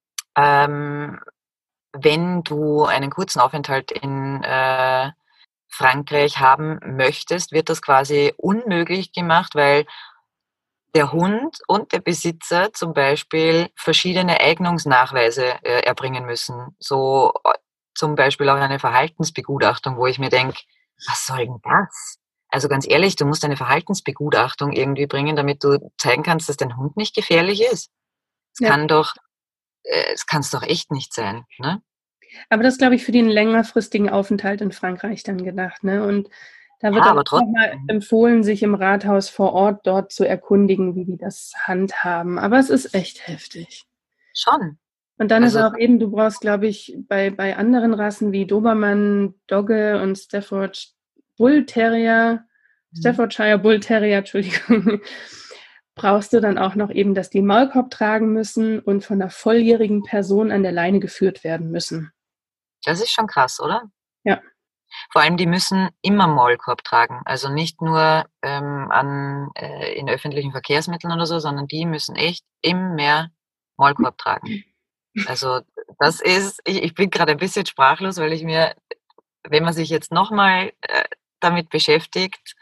ähm, wenn du einen kurzen Aufenthalt in äh, Frankreich haben möchtest, wird das quasi unmöglich gemacht, weil der Hund und der Besitzer zum Beispiel verschiedene Eignungsnachweise äh, erbringen müssen. So äh, zum Beispiel auch eine Verhaltensbegutachtung, wo ich mir denke, was soll denn das? Also ganz ehrlich, du musst eine Verhaltensbegutachtung irgendwie bringen, damit du zeigen kannst, dass dein Hund nicht gefährlich ist. Es ja. kann doch, äh, es kann es doch echt nicht sein, ne? Aber das ist, glaube ich, für den längerfristigen Aufenthalt in Frankreich dann gedacht, ne? Und da wird Ja, dann aber auch nochmal trotzdem. empfohlen, sich im Rathaus vor Ort dort zu erkundigen, wie die das handhaben. Aber es ist echt heftig. Schon. Und dann ist Also, auch eben, du brauchst, glaube ich, bei, bei anderen Rassen wie Dobermann, Dogge und Stafford Bull Terrier, mhm. Staffordshire Bull Terrier, Entschuldigung, brauchst du dann auch noch eben, dass die Maulkorb tragen müssen und von einer volljährigen Person an der Leine geführt werden müssen. Das ist schon krass, oder? Ja. Vor allem, die müssen immer Maulkorb tragen. Also nicht nur ähm, an, äh, in öffentlichen Verkehrsmitteln oder so, sondern die müssen echt immer Maulkorb tragen. Also das ist, ich, ich bin gerade ein bisschen sprachlos, weil ich mir, wenn man sich jetzt nochmal äh, damit beschäftigt,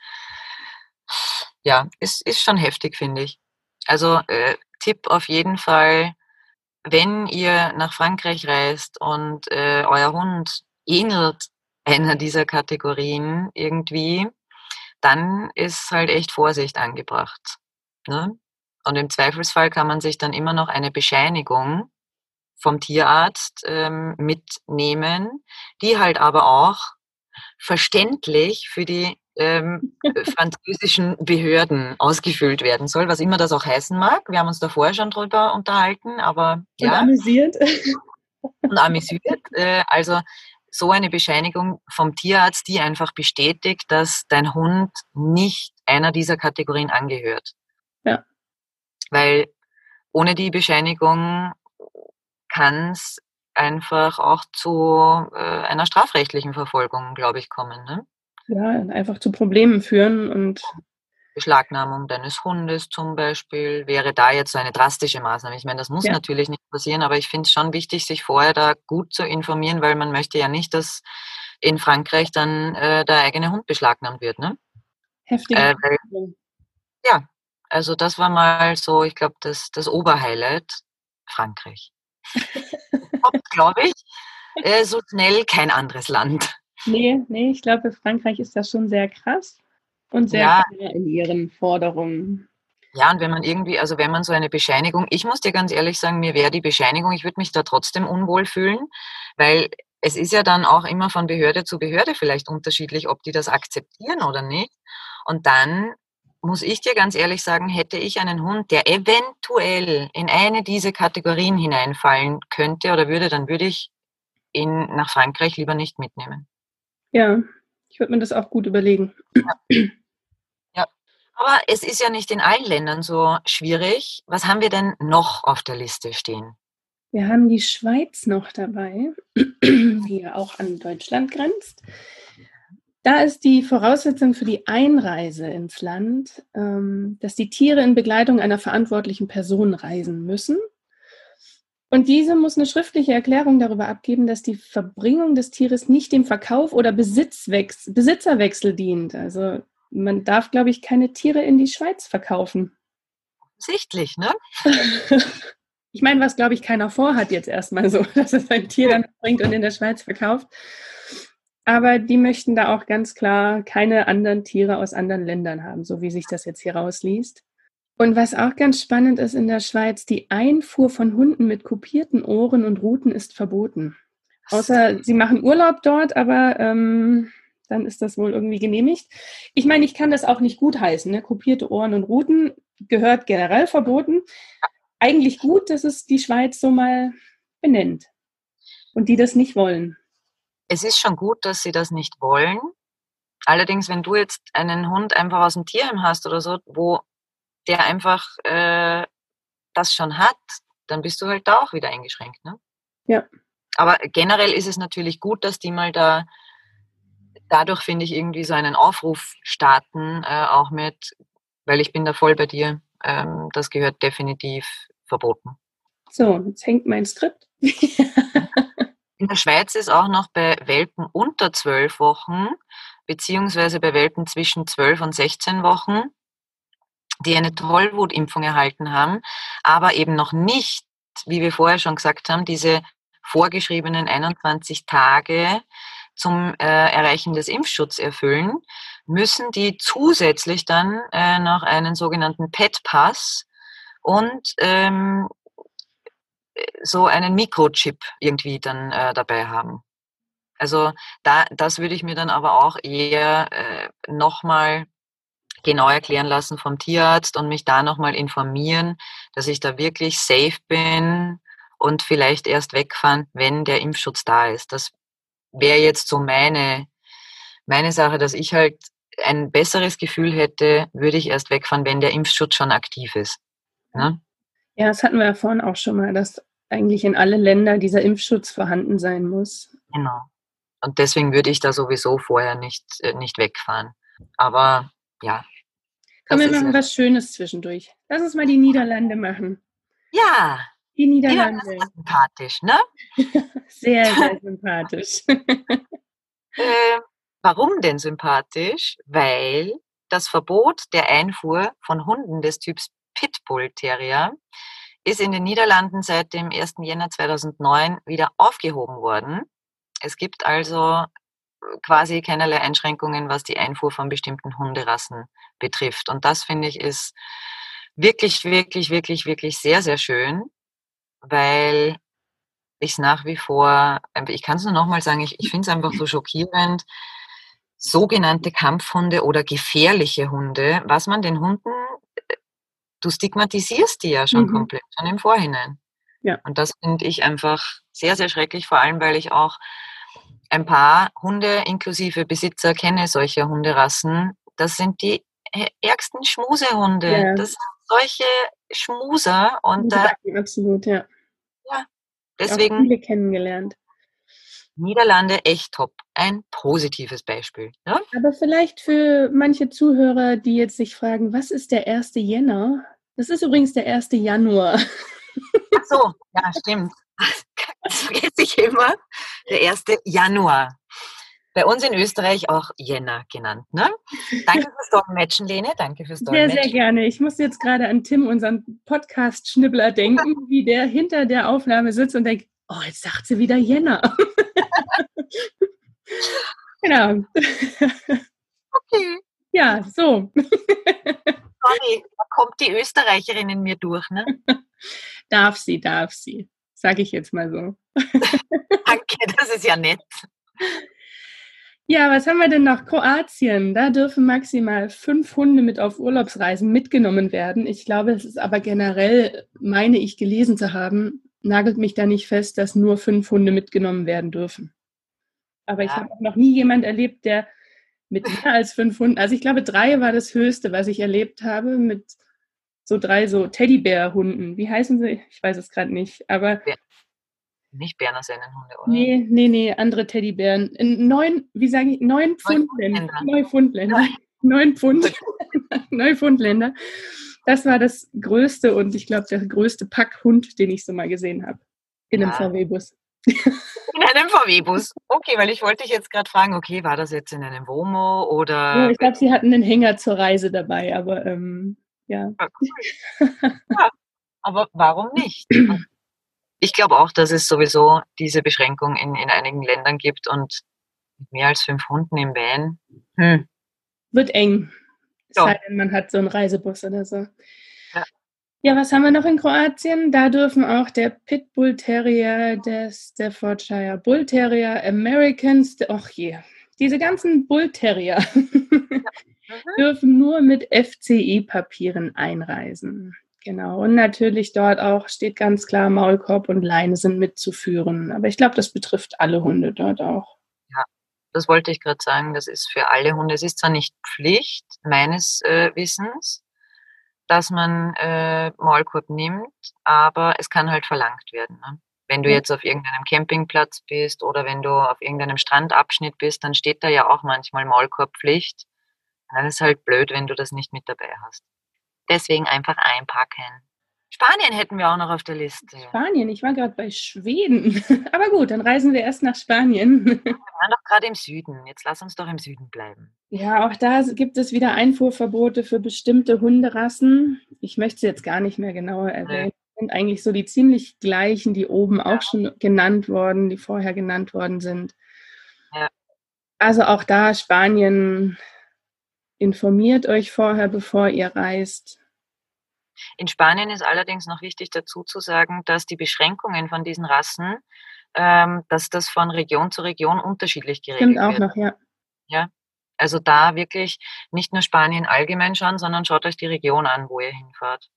ja, ist, ist schon heftig, finde ich. Also äh, Tipp auf jeden Fall, wenn ihr nach Frankreich reist und äh, euer Hund ähnelt einer dieser Kategorien irgendwie, dann ist halt echt Vorsicht angebracht. Ne? Und im Zweifelsfall kann man sich dann immer noch eine Bescheinigung vom Tierarzt ähm, mitnehmen, die halt aber auch verständlich für die ähm, französischen Behörden ausgefüllt werden soll, was immer das auch heißen mag. Wir haben uns da vorher schon drüber unterhalten, aber Und ja, amüsiert. und amüsiert. Äh, also so eine Bescheinigung vom Tierarzt, die einfach bestätigt, dass dein Hund nicht einer dieser Kategorien angehört. Ja. Weil ohne die Bescheinigung kann es einfach auch zu äh, einer strafrechtlichen Verfolgung, glaube ich, kommen. Ne? Ja, einfach zu Problemen führen und Beschlagnahmung deines Hundes zum Beispiel wäre da jetzt so eine drastische Maßnahme. Ich meine, das muss ja, natürlich nicht passieren, aber ich finde es schon wichtig, sich vorher da gut zu informieren, weil man möchte ja nicht, dass in Frankreich dann äh, der eigene Hund beschlagnahmt wird. Ne? heftige Äh, weil, Entwicklung. ja, also das war mal so, ich glaube, das, das Oberhighlight, Frankreich. Glaube ich, äh, so schnell kein anderes Land. Nee, nee, ich glaube, Frankreich ist das schon sehr krass und sehr Ja, klar in ihren Forderungen. ja, und wenn man irgendwie, also wenn man so eine Bescheinigung, ich muss dir ganz ehrlich sagen, mir wäre die Bescheinigung, ich würde mich da trotzdem unwohl fühlen, weil es ist ja dann auch immer von Behörde zu Behörde vielleicht unterschiedlich, ob die das akzeptieren oder nicht. Und dann muss ich dir ganz ehrlich sagen, hätte ich einen Hund, der eventuell in eine dieser Kategorien hineinfallen könnte oder würde, dann würde ich ihn nach Frankreich lieber nicht mitnehmen. Ja, ich würde mir das auch gut überlegen. Ja. Aber es ist ja nicht in allen Ländern so schwierig. Was haben wir denn noch auf der Liste stehen? Wir haben die Schweiz noch dabei, die ja auch an Deutschland grenzt. Da ist die Voraussetzung für die Einreise ins Land, ähm, dass die Tiere in Begleitung einer verantwortlichen Person reisen müssen. Und diese muss eine schriftliche Erklärung darüber abgeben, dass die Verbringung des Tieres nicht dem Verkauf oder Besitzwechsel, Besitzerwechsel dient. Also man darf, glaube ich, keine Tiere in die Schweiz verkaufen. Sichtlich, ne? Ich meine, was, glaube ich, keiner vorhat jetzt erstmal so, dass es ein Tier dann bringt und in der Schweiz verkauft. Aber die möchten da auch ganz klar keine anderen Tiere aus anderen Ländern haben, so wie sich das jetzt hier rausliest. Und was auch ganz spannend ist in der Schweiz, die Einfuhr von Hunden mit kupierten Ohren und Ruten ist verboten. Außer sie machen Urlaub dort, aber ähm, dann ist das wohl irgendwie genehmigt. Ich meine, ich kann das auch nicht gutheißen. Ne? Kupierte Ohren und Ruten gehört generell verboten. Eigentlich gut, dass es die Schweiz so mal benennt und die das nicht wollen. Es ist schon gut, dass sie das nicht wollen. Allerdings, wenn du jetzt einen Hund einfach aus dem Tierheim hast oder so, wo der einfach äh, das schon hat, dann bist du halt da auch wieder eingeschränkt. Ne? Ja. Aber generell ist es natürlich gut, dass die mal da, dadurch finde ich irgendwie so einen Aufruf starten, äh, auch mit, weil ich bin da voll bei dir, ähm, das gehört definitiv verboten. So, jetzt hängt mein Skript. In der Schweiz ist auch noch bei Welpen unter zwölf Wochen, beziehungsweise bei Welpen zwischen zwölf und sechzehn Wochen, die eine Tollwutimpfung erhalten haben, aber eben noch nicht, wie wir vorher schon gesagt haben, diese vorgeschriebenen einundzwanzig Tage zum äh, Erreichen des Impfschutzes erfüllen, müssen die zusätzlich dann äh, noch einen sogenannten P E T-Pass und ähm, so einen Mikrochip irgendwie dann äh, dabei haben. Also da, das würde ich mir dann aber auch eher äh, nochmal genau erklären lassen vom Tierarzt und mich da nochmal informieren, dass ich da wirklich safe bin und vielleicht erst wegfahren, wenn der Impfschutz da ist. Das wäre jetzt so meine, meine Sache, dass ich halt ein besseres Gefühl hätte, würde ich erst wegfahren, wenn der Impfschutz schon aktiv ist. Ne? Ja, das hatten wir ja vorhin auch schon mal, dass eigentlich in alle Länder dieser Impfschutz vorhanden sein muss. Genau. Und deswegen würde ich da sowieso vorher nicht, äh, nicht wegfahren. Aber ja, Komm, das wir ist machen ja. was Schönes zwischendurch. Lass uns mal die Niederlande machen. Ja, Die Niederlande ist Niederlande. ja sympathisch, ne? Sehr, sehr sympathisch. Äh, warum denn sympathisch? Weil das Verbot der Einfuhr von Hunden des Typs Pitbull Terrier ist in den Niederlanden seit dem ersten Jänner zweitausendneun wieder aufgehoben worden. Es gibt also quasi keinerlei Einschränkungen, was die Einfuhr von bestimmten Hunderassen betrifft. Und das, finde ich, ist wirklich, wirklich, wirklich, wirklich sehr, sehr schön, weil ich es nach wie vor, ich kann es nur nochmal sagen, ich, ich finde es einfach so schockierend, sogenannte Kampfhunde oder gefährliche Hunde, was man den Hunden, du stigmatisierst die ja schon Mhm. komplett, schon im Vorhinein. Ja. Und das finde ich einfach sehr, sehr schrecklich, vor allem, weil ich auch ein paar Hunde inklusive Besitzer kenne, solcher Hunderassen. Das sind die ärgsten Schmusehunde. Ja, Das sind solche Schmuser und muss ich da, sagen, absolut, ja. ja, Auch deswegen viele kennengelernt. Niederlande echt top. Ein positives Beispiel. Ja? Aber vielleicht für manche Zuhörer, die jetzt sich fragen, was ist der erste Jänner? Das ist übrigens der erste Januar. Ach so, ja, stimmt. Das vergesse ich immer. Der erste Januar. Bei uns in Österreich auch Jänner genannt. Ne? Danke fürs Dolmetschen, Lene. Danke fürs Sehr, sehr Dolmetschen. gerne. Ich muss jetzt gerade an Tim, unseren Podcast-Schnibbler, denken, wie der hinter der Aufnahme sitzt und denkt, oh, jetzt sagt sie wieder Jänner. Genau. Okay. Ja, so. Sorry, da kommt die Österreicherin in mir durch. Ne? Darf sie, darf sie. Sage ich jetzt mal so. Danke, das ist ja nett. Ja, was haben wir denn noch? Kroatien. Da dürfen maximal fünf Hunde mit auf Urlaubsreisen mitgenommen werden. Ich glaube, es ist aber generell, meine ich gelesen zu haben, nagelt mich da nicht fest, dass nur fünf Hunde mitgenommen werden dürfen. Aber ich Ja. habe auch noch nie jemand erlebt, der mit mehr als fünf Hunden, also ich glaube, drei war das Höchste, was ich erlebt habe, mit so drei so Teddybär-Hunden. Wie heißen sie? Ich weiß es gerade nicht, aber Nicht Berner Sennenhunde, oder? nee, nee, nee, andere Teddybären. In neun, wie sage ich, neun Pfundländer. Neufundländer. Neun Pfund. Neufundländer. Das war das größte und ich glaube, der größte Packhund, den ich so mal gesehen habe. In einem Ja. V W-Bus. In einem V W-Bus. Okay, weil ich wollte dich jetzt gerade fragen, okay, war das jetzt in einem Womo oder? Oh, ich glaube, sie hatten einen Hänger zur Reise dabei, aber ähm, ja. Ja, cool. Ja, aber warum nicht? Ich glaube auch, dass es sowieso diese Beschränkung in, in einigen Ländern gibt und mit mehr als fünf Hunden im Van. Hm. Wird eng. Es Ja. sei denn, man hat so einen Reisebus oder so. Ja. Ja, was haben wir noch in Kroatien? Da dürfen auch der Pitbull Terrier, der Staffordshire Bull Terrier, Americans, ach je, diese ganzen Bull Terrier Mhm. dürfen nur mit F C E-Papieren einreisen. Genau. Und natürlich dort auch steht ganz klar, Maulkorb und Leine sind mitzuführen. Aber ich glaube, das betrifft alle Hunde dort auch. Ja, das wollte ich gerade sagen. Das ist für alle Hunde. Es ist zwar nicht Pflicht meines äh, Wissens, dass man äh, Maulkorb nimmt, aber es kann halt verlangt werden. Ne? Wenn du Ja. jetzt auf irgendeinem Campingplatz bist oder wenn du auf irgendeinem Strandabschnitt bist, dann steht da ja auch manchmal Maulkorbpflicht. Dann ist halt blöd, wenn du das nicht mit dabei hast. Deswegen einfach einpacken. Spanien hätten wir auch noch auf der Liste. Spanien, ich war gerade bei Schweden. Aber gut, dann reisen wir erst nach Spanien. Wir waren doch gerade im Süden. Jetzt lass uns doch im Süden bleiben. Ja, auch da gibt es wieder Einfuhrverbote für bestimmte Hunderassen. Ich möchte sie jetzt gar nicht mehr genauer erwähnen. Das sind eigentlich so die ziemlich gleichen, die oben auch schon genannt worden, die vorher genannt worden sind. Ja. Also auch da Spanien, informiert euch vorher, bevor ihr reist. In Spanien ist allerdings noch wichtig dazu zu sagen, dass die Beschränkungen von diesen Rassen, ähm, dass das von Region zu Region unterschiedlich geregelt Stimmt auch wird. noch, ja. Ja, also da wirklich nicht nur Spanien allgemein schauen, sondern schaut euch die Region an, wo ihr hinfahrt.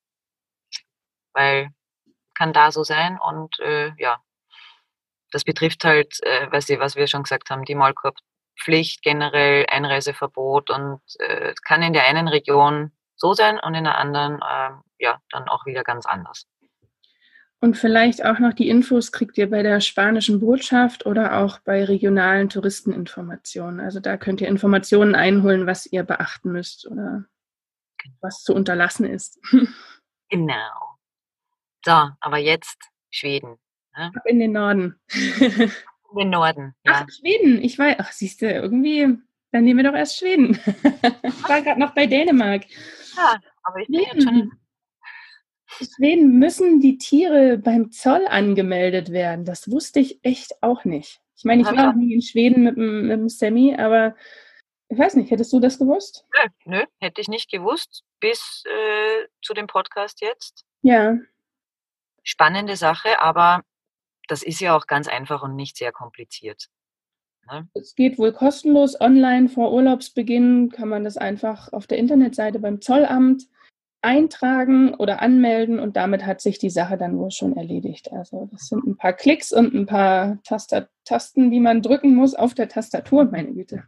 Weil kann da so sein und äh, ja, das betrifft halt, äh, weiß ich, was wir schon gesagt haben, die Maulkorbpflicht generell, Einreiseverbot und äh, kann in der einen Region so sein und in der anderen äh, ja dann auch wieder ganz anders. Und vielleicht auch noch die Infos kriegt ihr bei der spanischen Botschaft oder auch bei regionalen Touristeninformationen. Also da könnt ihr Informationen einholen, was ihr beachten müsst oder was zu unterlassen ist. Genau. So, aber jetzt Schweden. Ne? Ab in den Norden. In den Norden, ja. Ach, Schweden. Ich weiß, ach, siehst du, irgendwie, dann nehmen wir doch erst Schweden. Ich war gerade noch bei Dänemark. Ja, aber ich bin Schweden. jetzt schon... In Schweden müssen die Tiere beim Zoll angemeldet werden. Das wusste ich echt auch nicht. Ich meine, ich war auch nie in Schweden mit dem, mit dem Sammy, aber ich weiß nicht, hättest du das gewusst? Nö, nö, hätte ich nicht gewusst, bis äh, zu dem Podcast jetzt. Ja. Spannende Sache, aber das ist ja auch ganz einfach und nicht sehr kompliziert. Ne? Es geht wohl kostenlos online vor Urlaubsbeginn, kann man das einfach auf der Internetseite beim Zollamt eintragen oder anmelden und damit hat sich die Sache dann wohl schon erledigt. Also das sind ein paar Klicks und ein paar Taster- Tasten, die man drücken muss auf der Tastatur, meine Güte.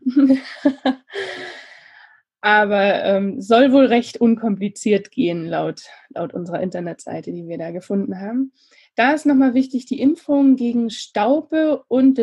Aber ähm, soll wohl recht unkompliziert gehen, laut, laut unserer Internetseite, die wir da gefunden haben. Da ist nochmal wichtig, die Impfung gegen Staupe und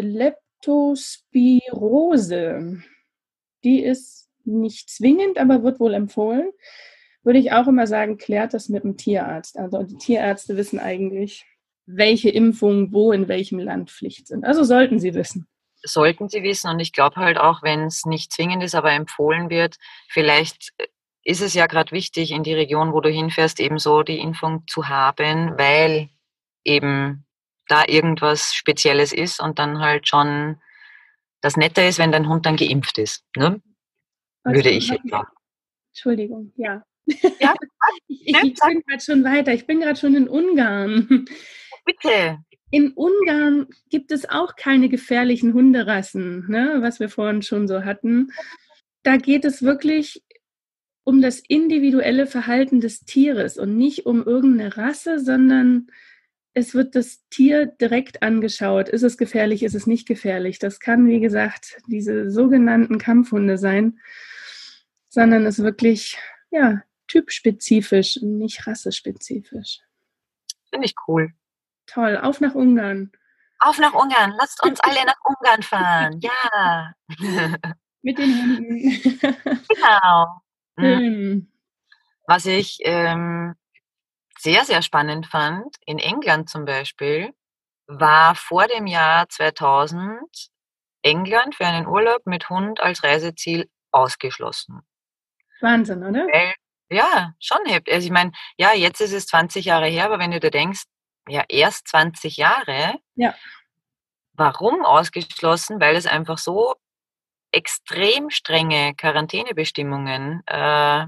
Leptospirose. Die ist nicht zwingend, aber wird wohl empfohlen. Würde ich auch immer sagen, klärt das mit dem Tierarzt. Also die Tierärzte wissen eigentlich, welche Impfungen wo in welchem Land Pflicht sind. Also sollten sie wissen. Sollten sie wissen und ich glaube halt auch, wenn es nicht zwingend ist, aber empfohlen wird, vielleicht ist es ja gerade wichtig, in die Region, wo du hinfährst, eben so die Impfung zu haben, weil eben da irgendwas Spezielles ist und dann halt schon das Nette ist, wenn dein Hund dann geimpft ist. Ne? Würde ich jetzt sagen. Entschuldigung, ja. Ja, ich, ich, ich bin gerade schon weiter. Ich bin gerade schon in Ungarn. Bitte. In Ungarn gibt es auch keine gefährlichen Hunderassen, ne, was wir vorhin schon so hatten. Da geht es wirklich um das individuelle Verhalten des Tieres und nicht um irgendeine Rasse, sondern es wird das Tier direkt angeschaut. Ist es gefährlich, ist es nicht gefährlich? Das kann, wie gesagt, diese sogenannten Kampfhunde sein, sondern es ist wirklich, ja, typspezifisch, nicht rassespezifisch. Finde ich cool. Toll, auf nach Ungarn. Auf nach Ungarn, lasst uns alle nach Ungarn fahren, ja. Mit den Hunden. Genau. Schön. Was ich ähm, sehr, sehr spannend fand, in England zum Beispiel, war vor dem Jahr zweitausend England für einen Urlaub mit Hund als Reiseziel ausgeschlossen. Wahnsinn, oder? Weil, ja, schon. Also ich meine, ja, jetzt ist es zwanzig Jahre her, aber wenn du dir denkst, ja, erst zwanzig Jahre, ja. Warum ausgeschlossen? Weil es einfach so extrem strenge Quarantänebestimmungen äh,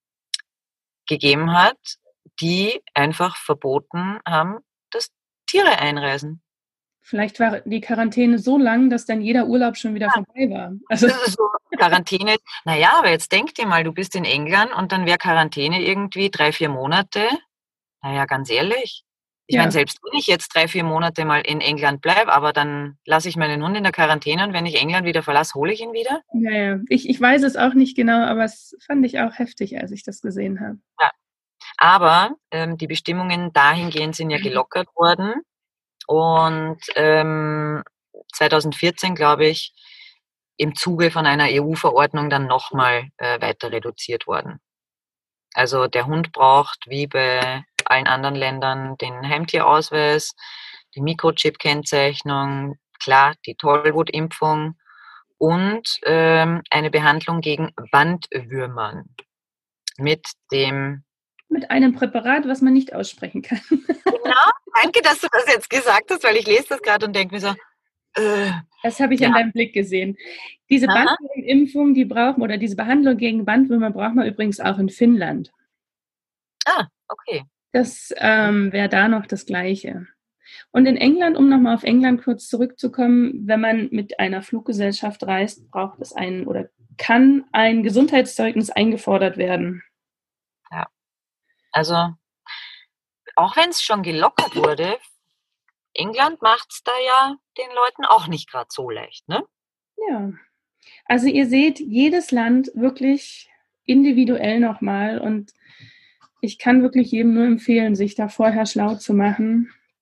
gegeben hat, die einfach verboten haben, dass Tiere einreisen. Vielleicht war die Quarantäne so lang, dass dann jeder Urlaub schon wieder ja. vorbei war. Also das ist so Quarantäne. Naja, aber jetzt denk dir mal, du bist in England und dann wäre Quarantäne irgendwie drei, vier Monate. Naja, ganz ehrlich. Ich ja. meine, selbst wenn ich jetzt drei, vier Monate mal in England bleibe, aber dann lasse ich meinen Hund in der Quarantäne und wenn ich England wieder verlasse, hole ich ihn wieder? Naja, ich, ich weiß es auch nicht genau, aber es fand ich auch heftig, als ich das gesehen habe. Ja. Aber ähm, die Bestimmungen dahingehend sind ja gelockert worden und ähm, zweitausendvierzehn, glaube ich, im Zuge von einer E U-Verordnung dann nochmal äh, weiter reduziert worden. Also der Hund braucht, wie bei allen anderen Ländern, den Heimtierausweis, die Mikrochip-Kennzeichnung, klar, die Tollwutimpfung und ähm, eine Behandlung gegen Bandwürmern mit dem... Mit einem Präparat, was man nicht aussprechen kann. Genau, danke, dass du das jetzt gesagt hast, weil ich lese das gerade und denke mir so... Äh, das habe ich ja. an deinem Blick gesehen. Diese Bandwurmimpfung, die brauchen, oder diese Behandlung gegen Bandwürmer braucht man übrigens auch in Finnland. Ah, okay. Das ähm, wäre da noch das Gleiche. Und in England, um nochmal auf England kurz zurückzukommen, wenn man mit einer Fluggesellschaft reist, braucht es ein oder kann ein Gesundheitszeugnis eingefordert werden. Ja, also auch wenn es schon gelockert wurde, England macht es da ja den Leuten auch nicht gerade so leicht, ne? Ja, also ihr seht, jedes Land wirklich individuell nochmal und ich kann wirklich jedem nur empfehlen, sich da vorher schlau zu machen.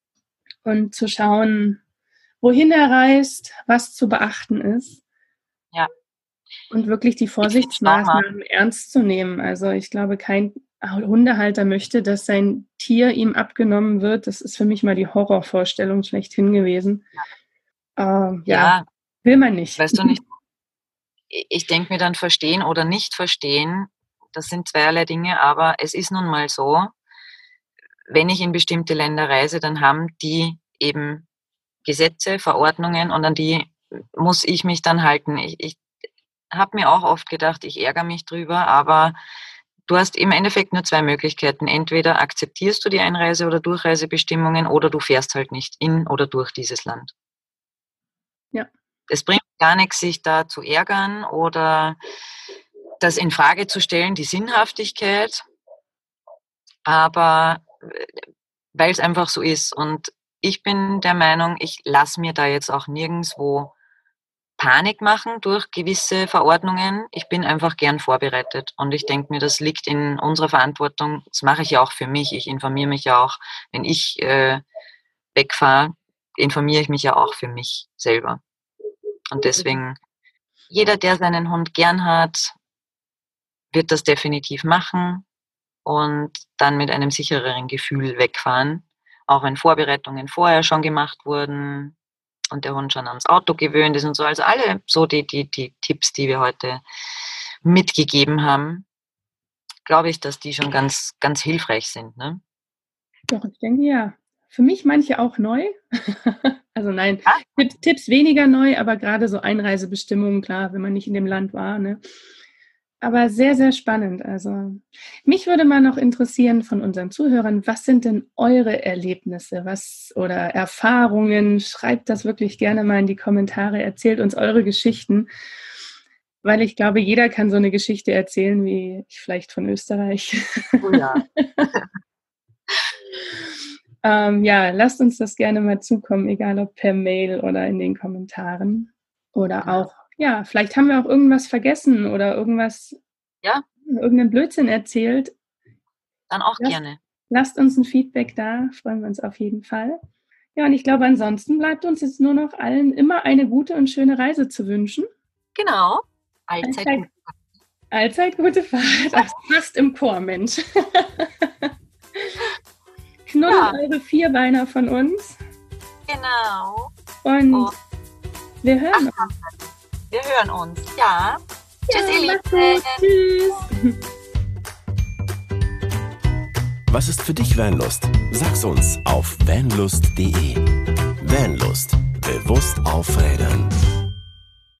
und zu schauen, wohin er reist, was zu beachten ist. Ja. Und wirklich die Vorsichtsmaßnahmen ernst zu nehmen. Also ich glaube, kein Hundehalter möchte, dass sein Tier ihm abgenommen wird. Das ist für mich mal die Horrorvorstellung schlechthin gewesen. Ja, äh, ja, ja will man nicht. Weißt du nicht, ich denke mir dann, verstehen oder nicht verstehen, das sind zweierlei Dinge, aber es ist nun mal so, wenn ich in bestimmte Länder reise, dann haben die eben Gesetze, Verordnungen und an die muss ich mich dann halten. Ich, ich habe mir auch oft gedacht, ich ärgere mich drüber, aber du hast im Endeffekt nur zwei Möglichkeiten. Entweder akzeptierst du die Einreise- oder Durchreisebestimmungen oder du fährst halt nicht in oder durch dieses Land. Ja. Es bringt gar nichts, sich da zu ärgern oder das in Frage zu stellen, die Sinnhaftigkeit, aber weil es einfach so ist. Und ich bin der Meinung, ich lasse mir da jetzt auch nirgendwo Panik machen durch gewisse Verordnungen. Ich bin einfach gern vorbereitet und ich denke mir, das liegt in unserer Verantwortung. Das mache ich ja auch für mich. Ich informiere mich ja auch, wenn ich äh, wegfahre, informiere ich mich ja auch für mich selber. Und deswegen, jeder, der seinen Hund gern hat, wird das definitiv machen und dann mit einem sichereren Gefühl wegfahren. Auch wenn Vorbereitungen vorher schon gemacht wurden und der Hund schon ans Auto gewöhnt ist und so. Also alle so die, die, die Tipps, die wir heute mitgegeben haben, glaube ich, dass die schon ganz, ganz hilfreich sind. Ne? Doch, ich denke ja. Für mich manche auch neu. Also nein, ah. Tipps, Tipps weniger neu, aber gerade so Einreisebestimmungen, klar, wenn man nicht in dem Land war. Ne? Aber sehr, sehr spannend. Also mich würde mal noch interessieren von unseren Zuhörern, was sind denn eure Erlebnisse was oder Erfahrungen? Schreibt das wirklich gerne mal in die Kommentare, erzählt uns eure Geschichten, weil ich glaube, jeder kann so eine Geschichte erzählen, wie ich vielleicht von Österreich. Oh ja. ähm, ja, lasst uns das gerne mal zukommen, egal ob per Mail oder in den Kommentaren oder auch ja, vielleicht haben wir auch irgendwas vergessen oder irgendwas, ja, irgendeinen Blödsinn erzählt. Dann auch lasst, gerne. Lasst uns ein Feedback da, freuen wir uns auf jeden Fall. Ja, und ich glaube, ansonsten bleibt uns jetzt nur noch allen immer eine gute und schöne Reise zu wünschen. Genau. Allzeit, allzeit, allzeit gute Fahrt. Ach, fast im Chor, Mensch. Knuddelt ja. Eure Vierbeiner von uns. Genau. Und oh. wir hören Ach, uns. Wir hören uns, ja. ja Tschüss, ihr Lieben. Tschüss. Was ist für dich Vanlust? Sag's uns auf vanlust punkt de. Vanlust. Bewusst aufrädern.